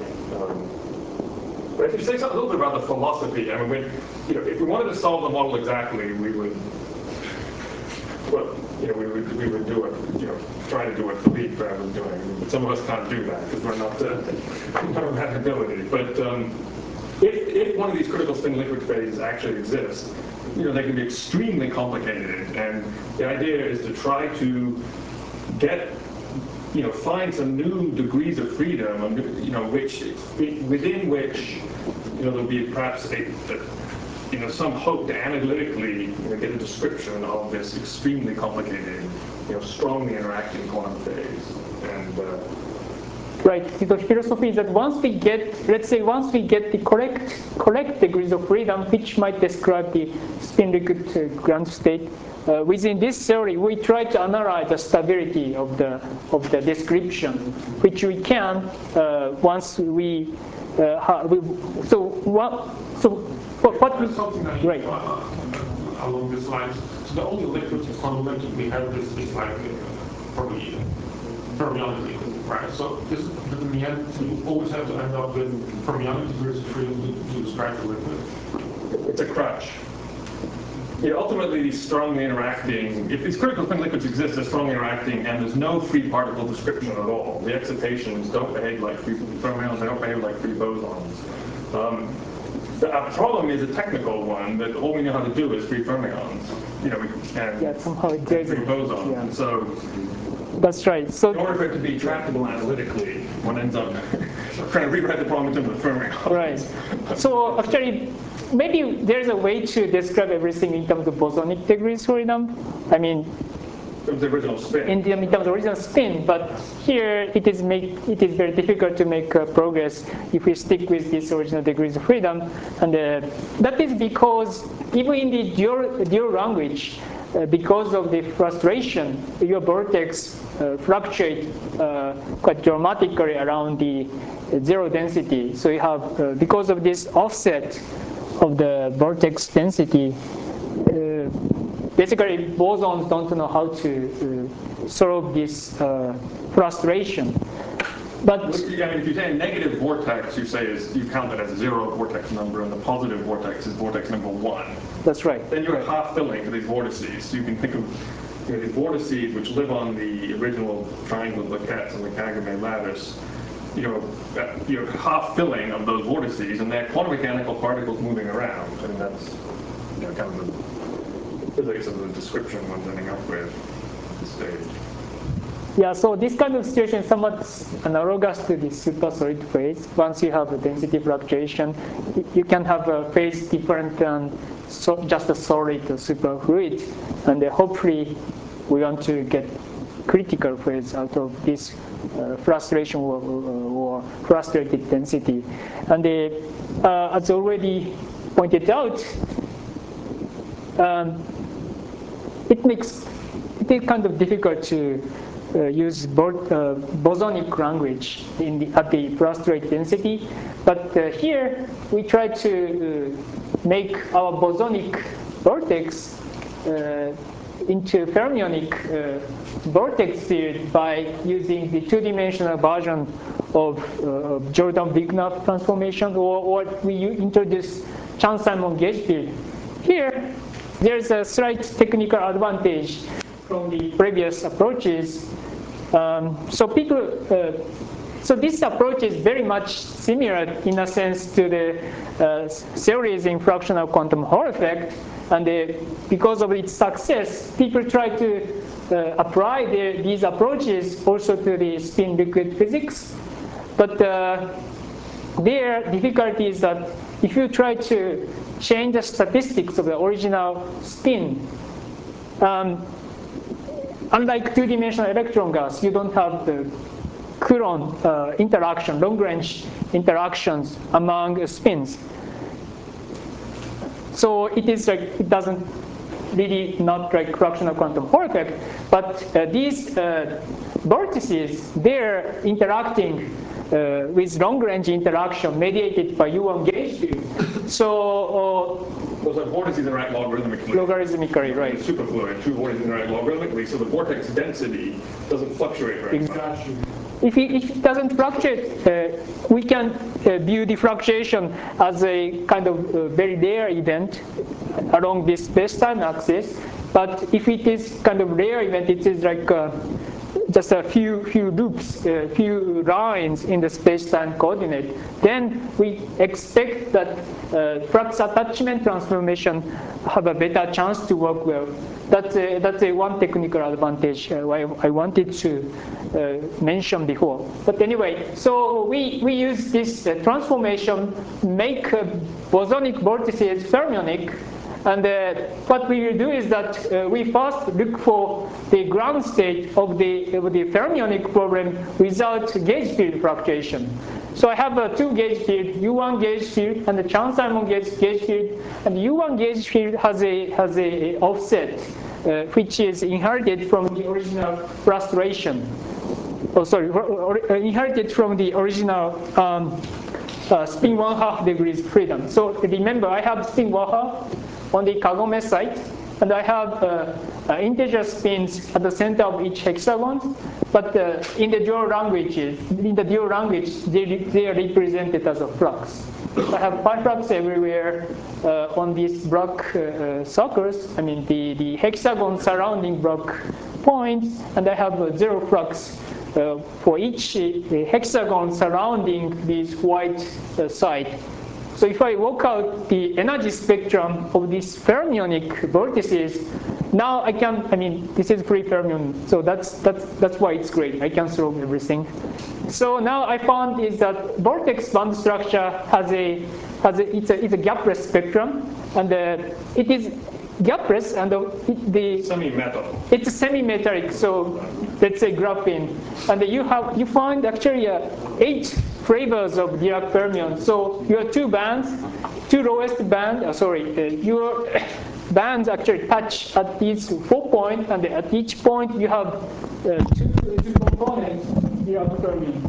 But if you say something a little bit about the philosophy, I mean, if we wanted to solve the model exactly, we would. Well, we would do it, try to do what Philippe was doing. But some of us can't do that because we're not don't have that ability. But if one of these critical spin liquid phases actually exists, they can be extremely complicated. And the idea is to try to get, find some new degrees of freedom, within which, there'll be perhaps some hope to analytically get a description of this extremely complicated, strongly interacting quantum phase. And right. The philosophy is that once we get the correct degrees of freedom, which might describe the spin liquid ground state, within this theory, we try to analyze the stability of the description, which we can once we. What we something that right. Along these lines. So the only liquid fundamental we have is like probably fermionic liquid, right? So in the end, you always have to end up with fermionic degrees of freedom to describe the liquid. It's a crutch. Ultimately, these strongly interacting, if these critical spin liquids exist, they're strongly interacting, and there's no free particle description at all. The excitations don't behave like free fermions, they don't behave like free bosons. The problem is a technical one, that all we know how to do is free fermions. Somehow it does free bosons. Yeah. So that's right. So in order for it to be tractable analytically, one ends up trying to rewrite the problem in terms of fermions. Right. So actually, maybe there's a way to describe everything in terms of bosonic degrees freedom. I mean, in terms of original spin. In terms of original spin, but here it is very difficult to make progress if we stick with these original degrees of freedom, and that is because even in the dual language, because of the frustration, your vortex fluctuate quite dramatically around the zero density. So you have, because of this offset of the vortex density, basically bosons don't know how to solve this frustration. But if you say a negative vortex, you count it as a zero vortex number, and the positive vortex is vortex number 1. That's right. Then you're half filling for these vortices. So you can think of these vortices which live on the original triangle plaquettes on the Kagame lattice. You're half filling of those vortices, and they're quantum mechanical particles moving around, and that's kind of the physics of the description one's ending up with at this stage. Yeah, so this kind of situation is somewhat analogous to the supersolid phase. Once you have a density fluctuation, you can have a phase different than just a solid or superfluid, and hopefully we want to get critical phase out of this frustration or frustrated density. And as already pointed out, it is kind of difficult to use bosonic language at the frustrated density, but here we try to make our bosonic vortex into fermionic vortex field by using the two-dimensional version of Jordan-Wigner transformation, or we introduce Chern-Simons gauge field. Here, there's a slight technical advantage from the previous approaches. So this approach is very much similar in a sense to the theories in fractional quantum Hall effect, and because of its success, people try to apply these approaches also to the spin liquid physics. But their difficulty is that if you try to change the statistics of the original spin, unlike two-dimensional electron gas, you don't have the Coulomb interaction, long-range interactions among spins. So it doesn't really not like fractional quantum Hall effect, but these vortices, they're interacting with long-range interaction mediated by U1 gauge field. So those vortices interact logarithmically. Logarithmically, right. Superfluid, two vortices interact logarithmically, so the vortex density doesn't fluctuate very much. If it doesn't fluctuate, we can view the fluctuation as a kind of very rare event along this space-time axis. But if it is kind of rare event, it is like just a few loops, a few lines in the space-time coordinate, then we expect that flux attachment transformation have a better chance to work well. That's a one technical advantage I wanted to mention before. But anyway, so we use this transformation, make bosonic vortices fermionic. And what we will do is that we first look for the ground state of the fermionic problem without gauge field fluctuation. So I have two gauge field, U1 gauge field and the Chern-Simons gauge field. And the U1 gauge field has a offset, which is inherited from the original frustration. Oh, sorry, inherited from the original spin 1/2 degrees freedom. So remember, I have spin 1/2 on the Kagome site, and I have integer spins at the center of each hexagon. But in the dual language, they are represented as a flux. I have pi flux everywhere on these block circles. I mean the hexagon surrounding block points, and I have zero flux for each hexagon surrounding this white side. So if I work out the energy spectrum of these fermionic vortices, now I can, this is free fermion, so that's why it's great. I can solve everything. So now I found is that vortex band structure it's a gapless spectrum, and it is gapless, and the semi-metal. It's semi-metallic, so let's say graphene, and you find actually 8 flavors of Dirac fermion. So your two lowest bands, your bands actually touch at these 4 points, and at each point you have two components Dirac fermions.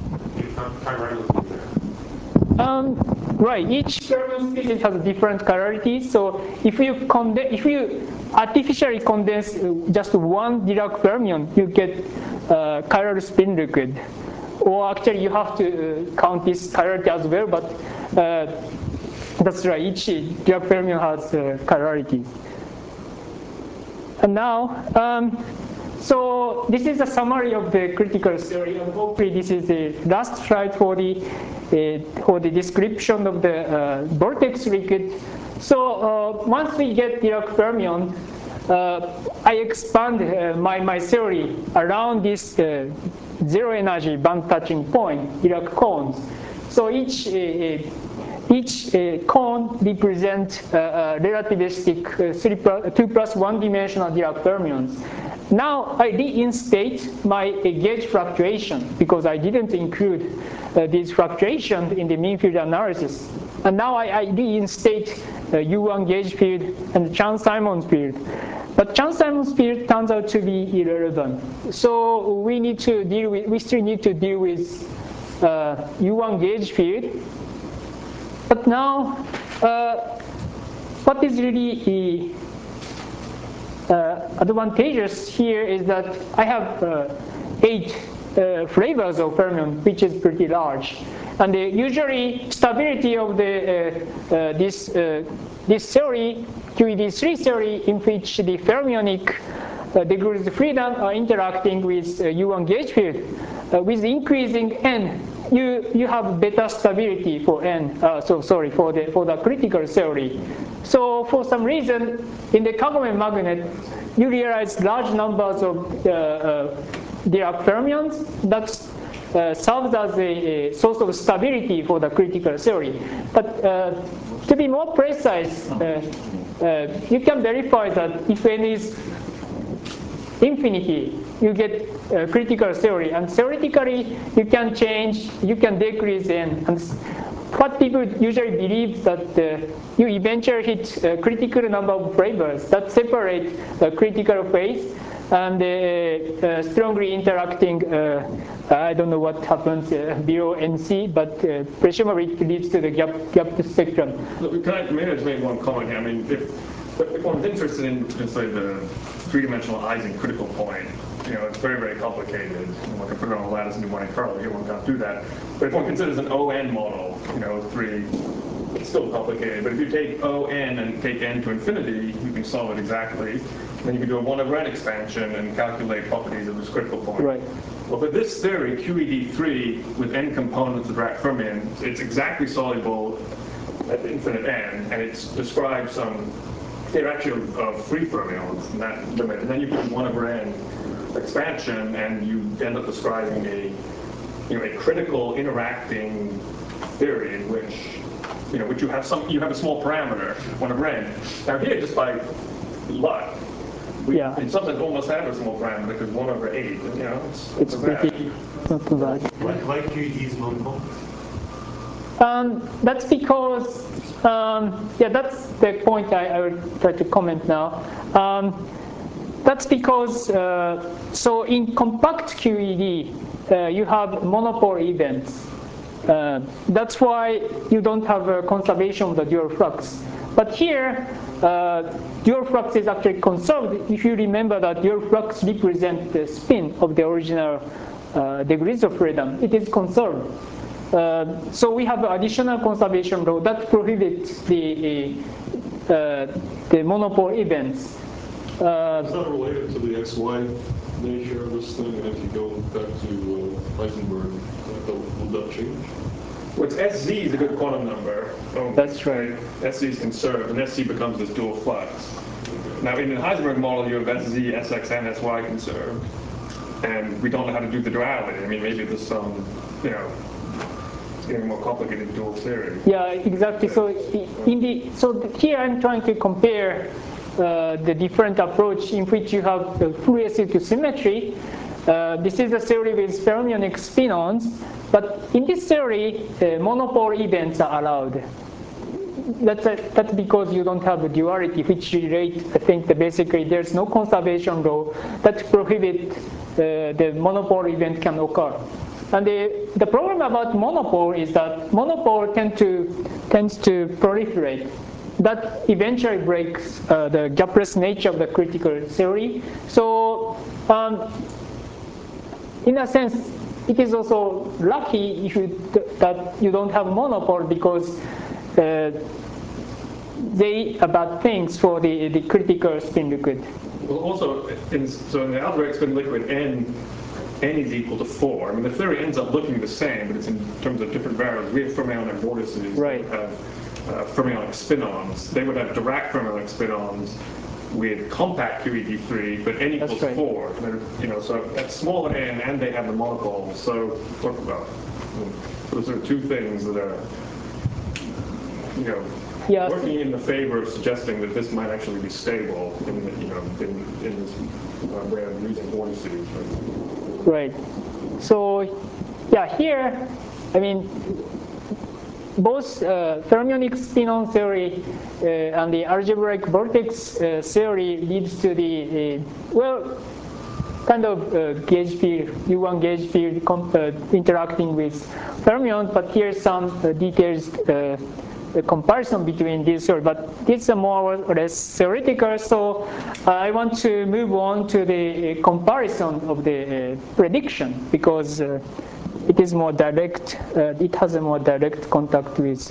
Right, each fermion species has a different chirality. So if you artificially condense just one Dirac fermion, you get chiral spin liquid. Or actually, you have to count this chirality as well. But that's right. Each Dirac fermion has chirality. And now, so this is a summary of the critical theory, and hopefully this is the last slide for the description of the vortex liquid. So once we get Dirac fermion, I expand my theory around this zero energy band touching point, Dirac cones. So each cone represents relativistic 2+1 dimensional Dirac fermions. Now I reinstate my gauge fluctuation because I didn't include these fluctuations in the mean field analysis. And now I reinstate U1 gauge field and Chern-Simons field. But Chern-Simons field turns out to be irrelevant. So we still need to deal with U1 gauge field. But now, what is really advantageous here is that I have 8 flavors of fermion, which is pretty large. And usually stability of this theory, QED3 theory, in which the fermionic degrees of freedom are interacting with U1 gauge field, with increasing n, you have better stability for n. For the critical theory. So for some reason, in the Kagome magnet, you realize large numbers of Dirac fermions that serves as a source of stability for the critical theory. But to be more precise, you can verify that if n is infinity, you get critical theory, and theoretically you can decrease n. And what people usually believe that you eventually hit a critical number of flavors that separate the critical phase and strongly interacting. I don't know what happens below NC, but presumably it leads to the gap spectrum. Can I maybe just make one comment here? I mean, if one's interested in say the three-dimensional Ising critical point, it's very, very complicated. One can put it on a lattice and do Monte Carlo. Here one can't do that. But if one considers an ON model, 3 it's still complicated. But if you take On and take n to infinity, you can solve it exactly. Then you can do a 1/n expansion and calculate properties of this critical point. Right. Well, for this theory, QED3 with n components of Dirac fermion, it's exactly soluble at the infinite n, and it describes some. They're actually free fermions in that limit, and then you do 1/n expansion, and you end up describing a critical interacting theory in which which you have a small parameter 1/n. Now here, just by luck, we in some sense almost have a small parameter because 1/8. It's pretty not too bad. Why QED is non-compact? That's because, that's the point I will try to comment now. That's because, so in compact QED, you have monopole events. That's why you don't have a conservation of the dual flux. But here, dual flux is actually conserved. If you remember that dual flux represents the spin of the original degrees of freedom, it is conserved. So we have additional conservation law that prohibits the monopole events. Is that related to the XY nature of this thing? And if you go back to Heisenberg, will that change? Well, SZ is a good quantum number. That's right. SZ is conserved, and SC becomes this dual flux. Now, in the Heisenberg model, you have SZ, SX, and SY conserved, and we don't know how to do the duality. I mean, maybe there's some, it's getting more complicated dual theory. Yeah, exactly. So here I'm trying to compare the different approach in which you have the Fourier series to symmetry. This is a theory with fermionic spin-ons, but in this theory, monopole events are allowed. That's because you don't have a duality, which relate, I think, basically there's no conservation law that prohibit the monopole event can occur. And the problem about monopole is that monopole tends to proliferate. That eventually breaks the gapless nature of the critical theory. So, in a sense, it is also lucky that you don't have monopole because they are bad things for the critical spin liquid. Well, also, in the algebraic spin liquid, n is equal to 4. I mean, the theory ends up looking the same, but it's in terms of different variables. We have fermionic vortices. Right. We have fermionic spin-ons. They would have Dirac fermionic spin-ons with compact QED3, but n equals 4. So at smaller n, and they have the monopole. So talk about those are two things that are, working in the favor of suggesting that this might actually be stable in this way of using vortices. Right. So, here, I mean, both fermionic spin-on theory and the algebraic vortex theory leads to the kind of gauge field, U1 gauge field interacting with fermions. But here's some details. Comparison between these, but it's more or less theoretical. So I want to move on to the comparison of the prediction because it is more direct. It has a more direct contact with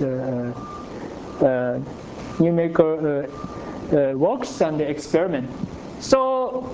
numerical works and the experiment. So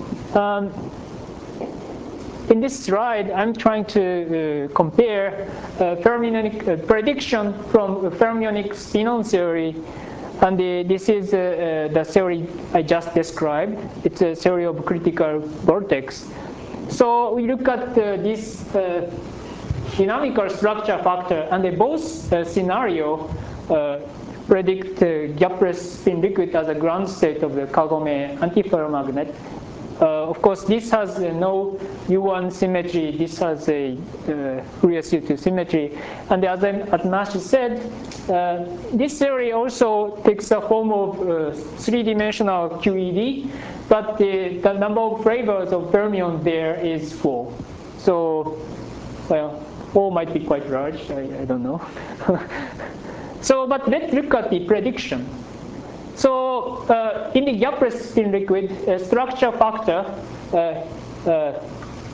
in this slide, I'm trying to compare fermionic prediction from fermionic spin-on theory, and this is the theory I just described. It's a theory of critical vortex. So we look at this dynamical structure factor, and both scenario predict gapless spin liquid as a ground state of the Kagome antiferromagnet. Of course, this has no U1 symmetry. This has a Fourier series to symmetry. And as Nash said, this theory also takes the form of three-dimensional QED, but the number of flavors of fermions there is 4. So, 4 might be quite large. I don't know. So, but let's look at the prediction. So in the gapless spin liquid, structure factor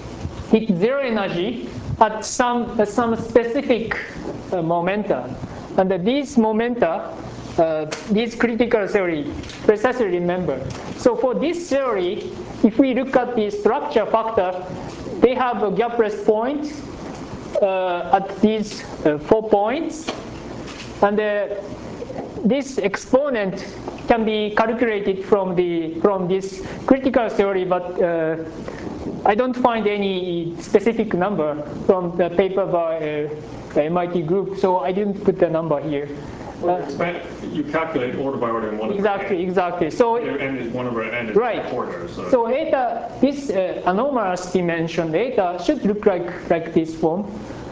hit zero energy at some specific momenta. And these momenta, this critical theory precisely remember. So for this theory, if we look at the structure factor, they have a gapless point at these 4 points. And this exponent can be calculated from this critical theory, but I don't find any specific number from the paper by MIT group, so I didn't put the number here. You calculate order by order in 1 over n. Exactly. So n is 1 over n is right. order. So eta, this anomalous dimension eta should look like this form.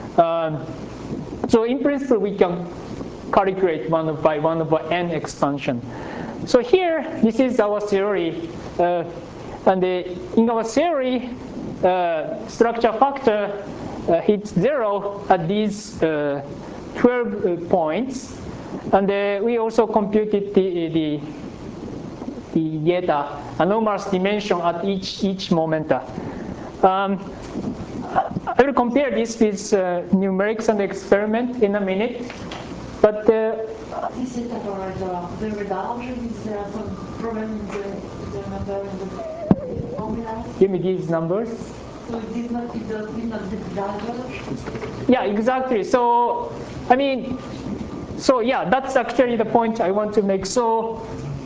So in principle, we can calculate 1 over n expansion. So here, this is our theory, and in our theory, structure factor hits 0 at these 12 points, and we also computed the eta anomalous dimension at each momenta. I will compare this with numerics and experiment in a minute, but this is very large. Is there some problem in the number in the formula? Give me these numbers. So it does not diverge? Yeah, exactly. So, I mean, so yeah, that's actually the point I want to make. So,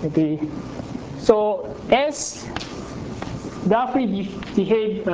so S roughly behave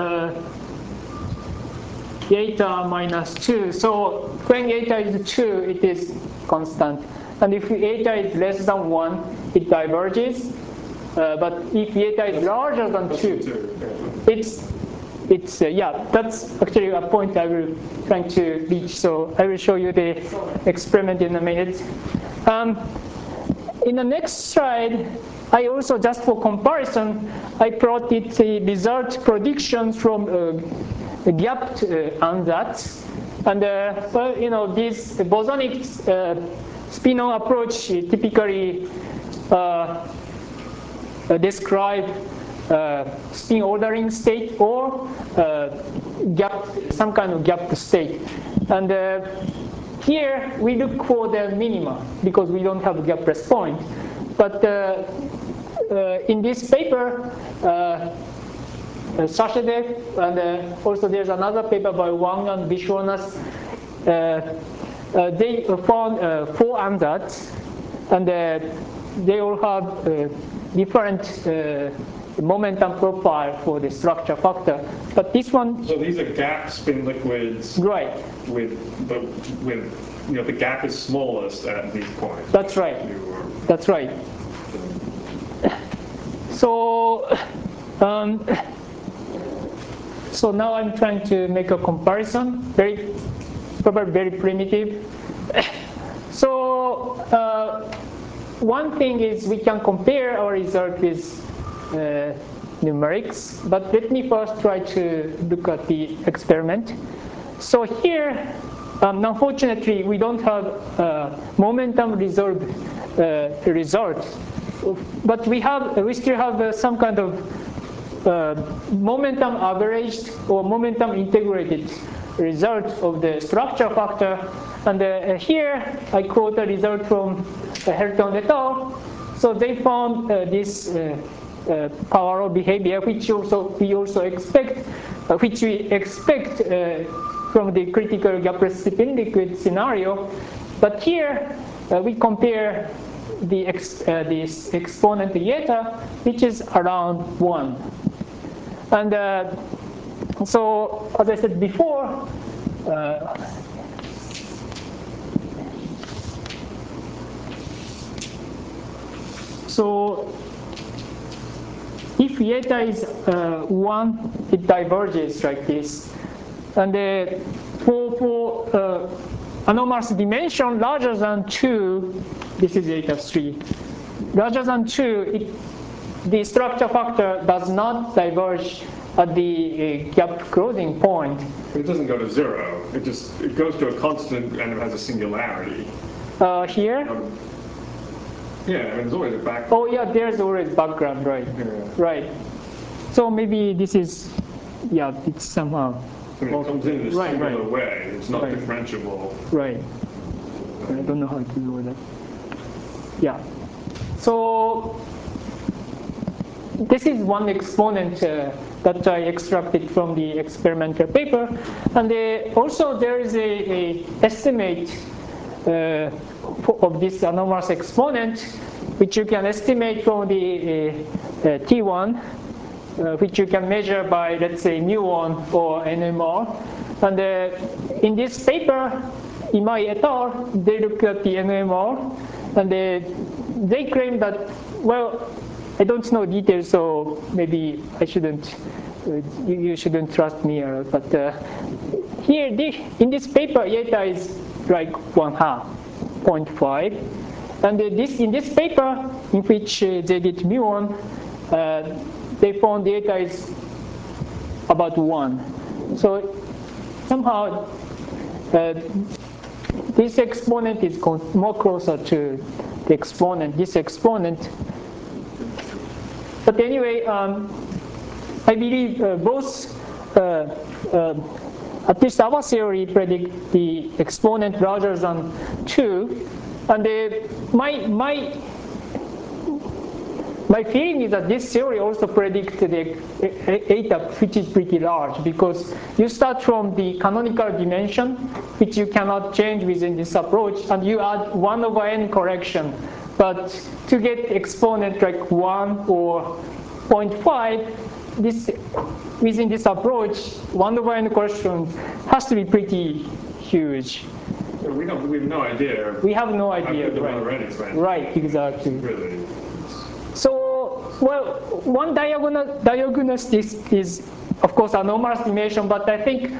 eta minus 2. So when eta is 2, it is constant. And if eta is less than 1, it diverges. But if eta is larger than 2, it's yeah, that's actually a point I will try to reach. So I will show you the experiment in a minute. In the next slide, I also, just for comparison, I plotted the result predictions from gapped ansatz. And well, you know, this bosonic spin-on approach typically describe spin ordering state or some kind of gapped state. And here we look for the minima because we don't have a gapless point. But in this paper, Sashedev, and also there's another paper by Wang and Vishwanas, they found 4 ansatz, and they all have different momentum profile for the structure factor. But this one. So these are gap spin liquids. Right. With you know, the gap is smallest at these points. That's right. That's right. So. So now I'm trying to make a comparison, probably very primitive. So one thing is we can compare our result with numerics, but let me first try to look at the experiment. So here, unfortunately, we don't have momentum resolved results, but we still have some kind of momentum averaged or momentum integrated result of the structure factor. And here I quote a result from Helton et al. So they found this power of behavior, which we also expect, from the critical gapless spin liquid scenario. But here we compare this exponent eta, which is around 1. And so, as I said before, so if eta is 1, it diverges like this. And for anomalous dimension larger than 2, this is eta 3. Larger than 2, the structure factor does not diverge at the gap closing point. It doesn't go to 0. It goes to a constant and it has a singularity. Here? Yeah, I mean, there's always a background. Oh yeah, there's always background, right? Yeah. Right. So maybe this is, yeah, it's somehow. I mean, it comes in a singular right. way. It's not Right. differentiable. Right. I don't know how to do that. Yeah. So this is one exponent that I extracted from the experimental paper, and also there is a estimate of this anomalous exponent, which you can estimate from the T1, which you can measure by, let's say, mu1 or NMR. And in this paper, Imai et al., they look at the NMR, and they claim that, well, I don't know details, so maybe I shouldn't, you shouldn't trust me, but here, in this paper, eta is like 1/2, 0.5. And in this paper, in which they did mu1, they found the eta is about 1. So somehow, this exponent is more closer to the exponent, this exponent. But anyway, I believe both, at least our theory, predict the exponent larger than 2. And my feeling is that this theory also predicts the eta, which is pretty large, because you start from the canonical dimension, which you cannot change within this approach, and you add 1/n correction. But to get exponent like 1 or 0.5, within this approach, 1/n correction has to be pretty huge. So we have no idea. We have no idea, right? Right, exactly. Really. So, well, one diagnosis is, of course, anomalous dimension, but I think,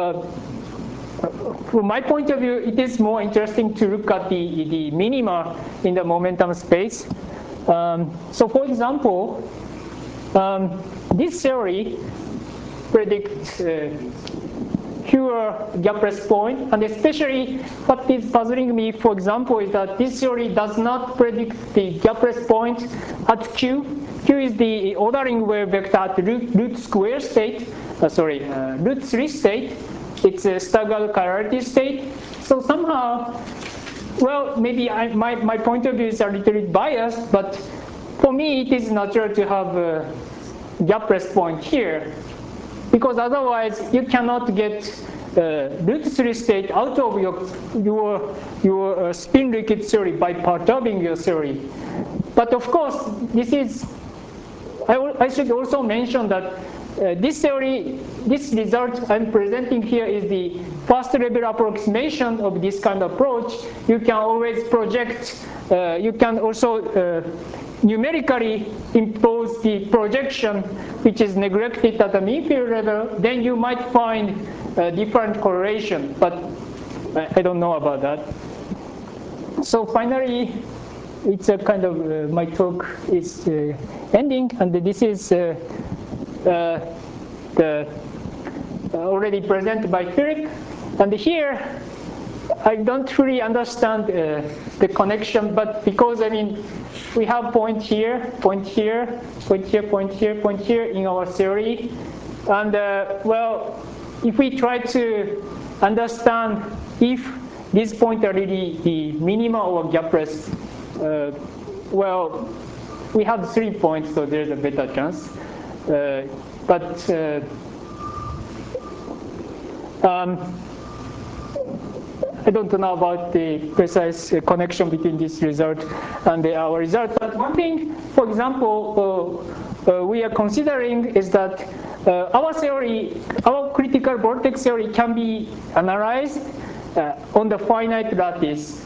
from my point of view, it is more interesting to look at the minima in the momentum space. So, for example, this theory predicts pure gapless point, and especially what is puzzling me, for example, is that this theory does not predict the gapless point at Q. Q is the ordering wave vector at root 3 state. It's a staggered chirality state. So somehow, well, maybe my point of view is a little bit biased, but for me it is natural to have a gapless point here, because otherwise you cannot get root 3 state out of your spin liquid theory by perturbing your theory. But of course, this is, I should also mention that this theory, this result I'm presenting here is the first level approximation of this kind of approach. You can always project, you can also numerically impose the projection which is neglected at the mean field level, then you might find a different correlation, but I don't know about that. So finally, it's a kind of, my talk is ending, and this is already presented by Philip, and here I don't really understand the connection, but because, I mean, we have point here, point here, point here, point here, point here in our theory. And well, if we try to understand if these points are really the minima or gapless, well, we have 3 points, so there's a better chance. But I don't know about the precise connection between this result and our result. But one thing, for example, we are considering is that our theory, our critical vortex theory can be analyzed on the finite lattice.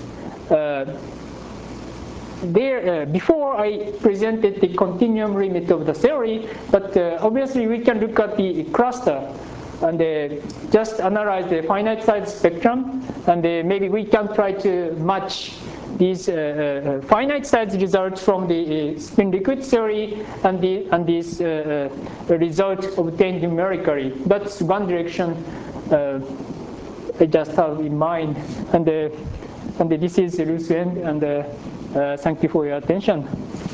Before I presented the continuum limit of the theory, but obviously we can look at the cluster and just analyze the finite size spectrum, and maybe we can try to match these finite size results from the spin liquid theory and this result obtained numerically. That's one direction I just have in mind, and this is Lucien, and thank you for your attention.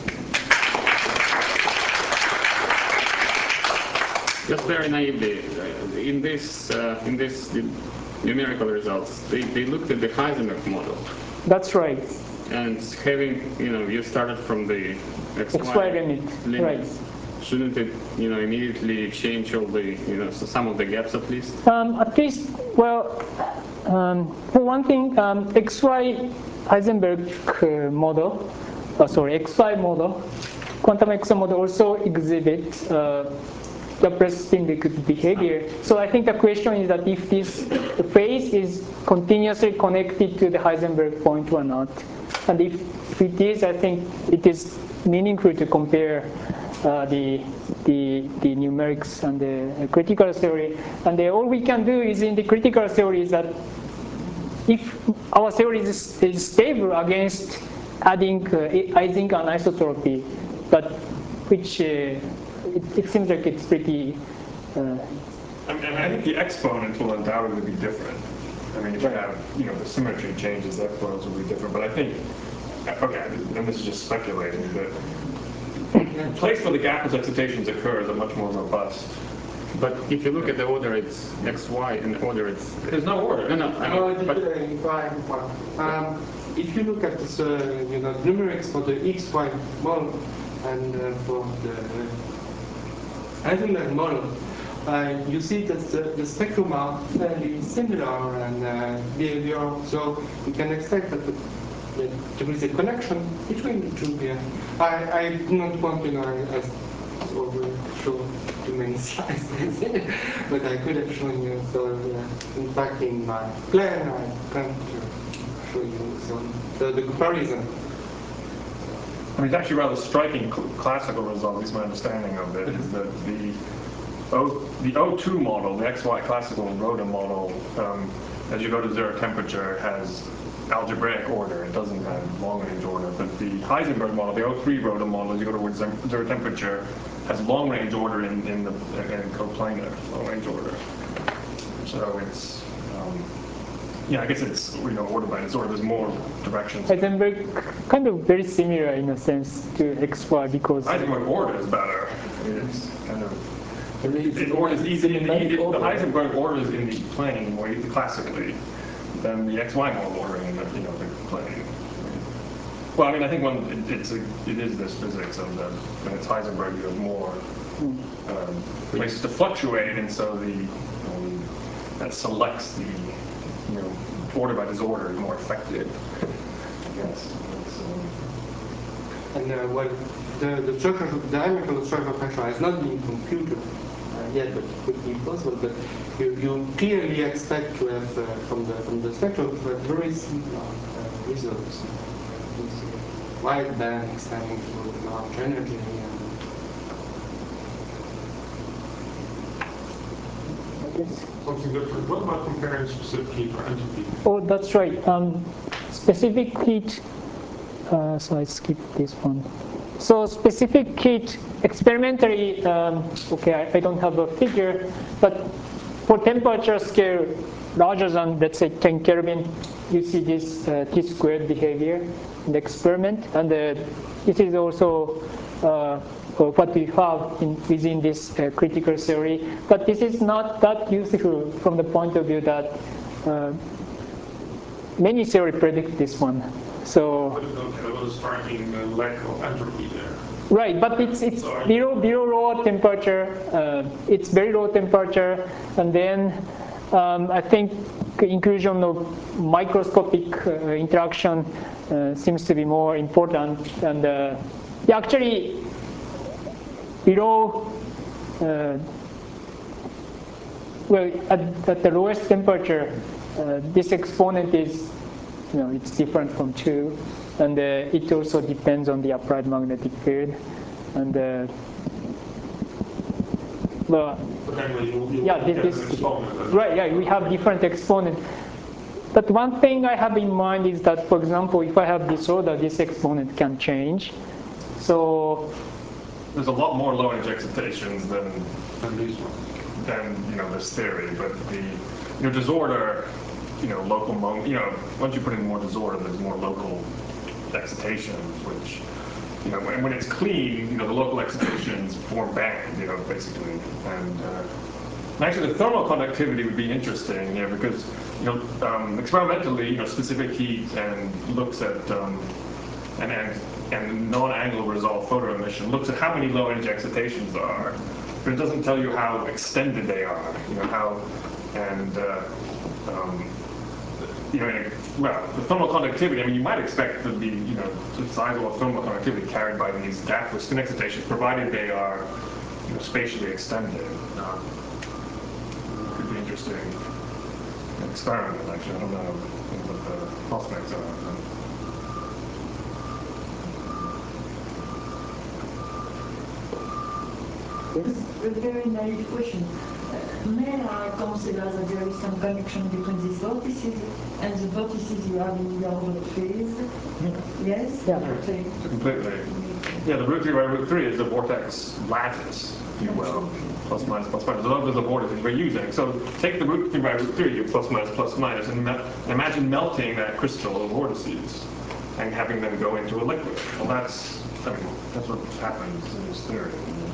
Just very naively, in this numerical results, they looked at the Heisenberg model, That's right. And having, you started from the XY limit, right. Shouldn't it, immediately change all the, some of the gaps at least? At least, well, for one thing, XY Heisenberg model, XY model, quantum XY model also exhibits Laplace spin liquid behavior. So I think the question is that if this phase is continuously connected to the Heisenberg point or not. And if it is, I think it is meaningful to compare the numerics and the critical theory. And all we can do is in the critical theory is that if our theory is stable against adding Ising anisotropy, but which it seems like it's pretty. I think the exponent will undoubtedly be different. I mean, if you have, the symmetry changes, the exponents will be different. But I think, okay, and this is just speculating, that the place where the gapless excitations occur is a much more robust. But if you look at the order, it's XY, and the order it's... There's no order. If you look at this, numerics for the XY model and for the Heisenberg model, you see that the spectrum are fairly similar and behavior, so you can expect that there is a connection between the two here. I do not want to show too many slides, but I could have shown you. So, in fact, in my plan, I plan to show you the comparison. I mean, it's actually rather striking classical result, at least my understanding of it, is that the O2 model, the XY classical Rhoda model, as you go to zero temperature, has algebraic order. It doesn't have long-range order. But the Heisenberg model, the O3 Rhoda model, as you go to zero temperature, has long-range order in coplanar long-range order. So it's, I guess it's order by disorder. There's more directions. Heisenberg kind of very similar in a sense to XY because Heisenberg order is better. It's kind of. The order is easy. The Heisenberg order is in the plane more classically than the XY model order in the plane. Well, I mean, I think it is this physics of when it's Heisenberg, you have more places to fluctuate, and so that selects the order by disorder is more effective. Yes. And the structure, the diametrical structure of pressure has not been computed yet, but it could be possible. But you clearly expect to have from the spectrum to have very similar results. Wide band extending to large energy. Something different. What about comparing specific heat or entropy? Oh, that's right. Specific heat. So I skipped this one. So specific heat experimentally. Okay, I don't have a figure, but for temperature scale larger than, let's say, 10 Kelvin, you see this T squared behavior in the experiment, and this is also what we have within this critical theory. But this is not that useful from the point of view that many theories predict this one. So. There was a striking lack of entropy there. Right, but it's below low temperature. It's very low temperature, and then I think inclusion of microscopic interaction seems to be more important. And actually, below, at the lowest temperature, this exponent is, it's different from 2, and it also depends on the applied magnetic field, and right, we have different exponent. But one thing I have in mind is that, for example, if I have disorder, this exponent can change. So there's a lot more low-range excitations than this theory, but the disorder, local moment, once you put in more disorder, there's more local excitations, which, when it's clean, the local excitations form band, basically, and And actually, the thermal conductivity would be interesting, because experimentally, specific heat and looks at and non-angle resolved photo emission looks at how many low energy excitations there are, but it doesn't tell you how extended they are. The thermal conductivity. I mean, you might expect to be, sizable thermal conductivity carried by these gapless spin excitations, provided they are, spatially extended. Could be interesting experiment. Actually, I don't know what the prospects are. Yes. A very naive question. May I consider that there is some connection between these vortices and the vortices you have in your order phase? Yes? Yeah. Completely. Yeah, the root 3 by root 3 is the vortex lattice, if you will. Plus minus, plus minus. So those are the vortices we're using. So take the root 3 by root 3, you plus minus, and imagine melting that crystal of vortices and having them go into a liquid. Well, that's what happens in this theory.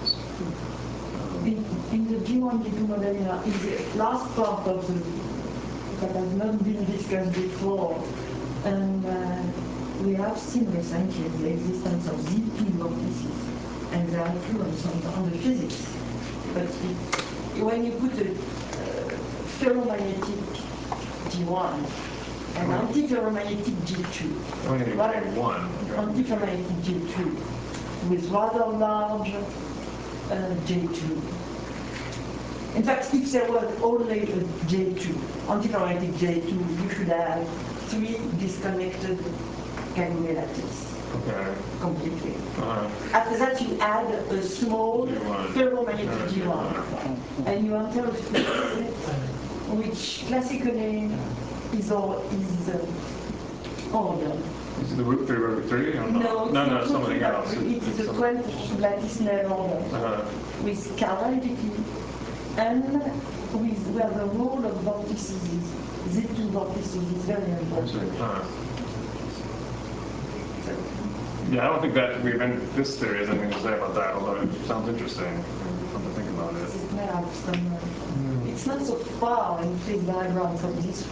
In the G1, G2 model, is the last part of that has not been discussed before, and we have seen recently the existence of Z2 vortices and their influence on the physics. But when you put a ferromagnetic G1 and antiferromagnetic G2, antiferromagnetic G2 with rather large J2. In fact, if there was only a J2, antiferromagnetic J2, you should have 3 disconnected Casimir lattice. Okay. Completely. After that, you add a small ferromagnetic G1, and you enter a field which classically is ordered. Is it the root 3 by root 3? No, something else. It's the 12th lattice Snell order with chirality and with where the role of vortices is, Z2 vortices is very important. Yeah, I don't think that this theory has anything to say about that, although it sounds interesting. Come to think about it. It may have some. It's not so far in phase diagram from this.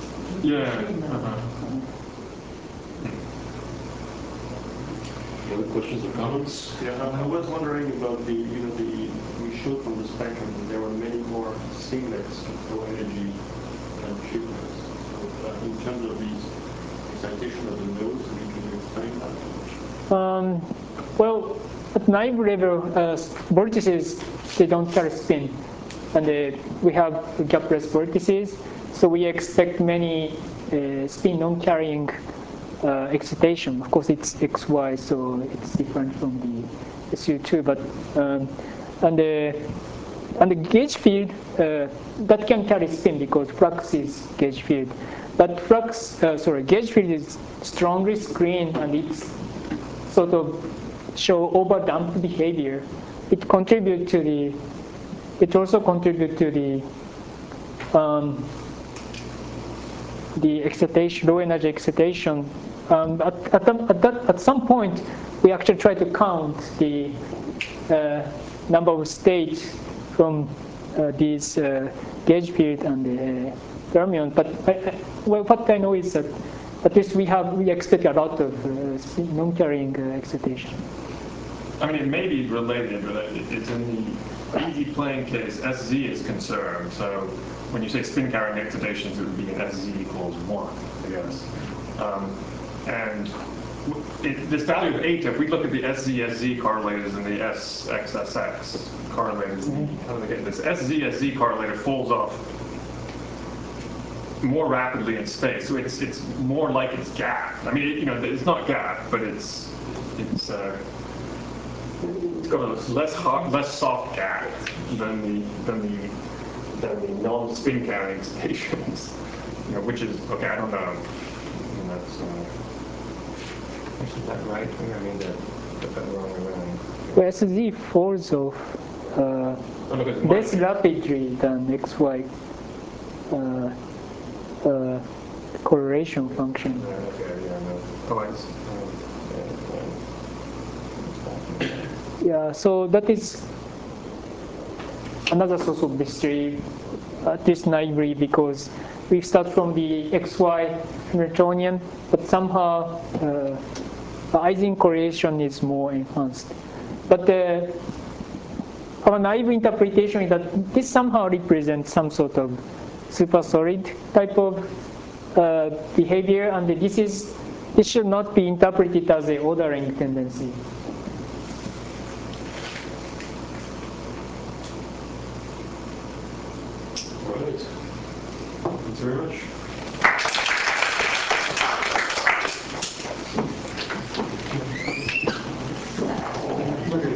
Other questions or comments? Yeah, I was wondering about we showed from the spectrum that there were many more singlets of low energy than triplets. So in terms of these excitation of the nodes, can you explain that? Well, at naive level, vortices, they don't carry spin. And we have gapless vortices, so we expect many spin non-carrying excitation. Of course, it's XY, so it's different from the SU2. But and the gauge field that can carry spin because flux is gauge field. But gauge field is strongly screened, and it's sort of show overdamped behavior. It also contributes to the excitation, low energy excitation. At some point, we actually try to count the number of states from these gauge field and the fermion. But what I know is that at least we expect a lot of non-carrying excitation. I mean, it may be related, but it's in the easy plane case, SZ is conserved. So when you say spin carrying excitations, it would be an SZ equals 1, I guess. And this value of 8, if we look at the SZ correlators and the SXSX correlators, how do they get this? SZ correlator falls off more rapidly in space, so it's more like it's gapped. I mean, it's not gapped, but it's got a less soft gap than the non-spin carrying stations. Which is okay. I don't know. Is that right? I mean, the wrong way around. Well, SZ falls off less rapidly than XY correlation function. Yeah, so that is another source of mystery. at least naively, because we start from the XY Hamiltonian, but somehow the Ising correlation is more enhanced. But our naive interpretation is that this somehow represents some sort of supersolid type of behavior, and this should not be interpreted as a ordering tendency. All right. Thanks very much.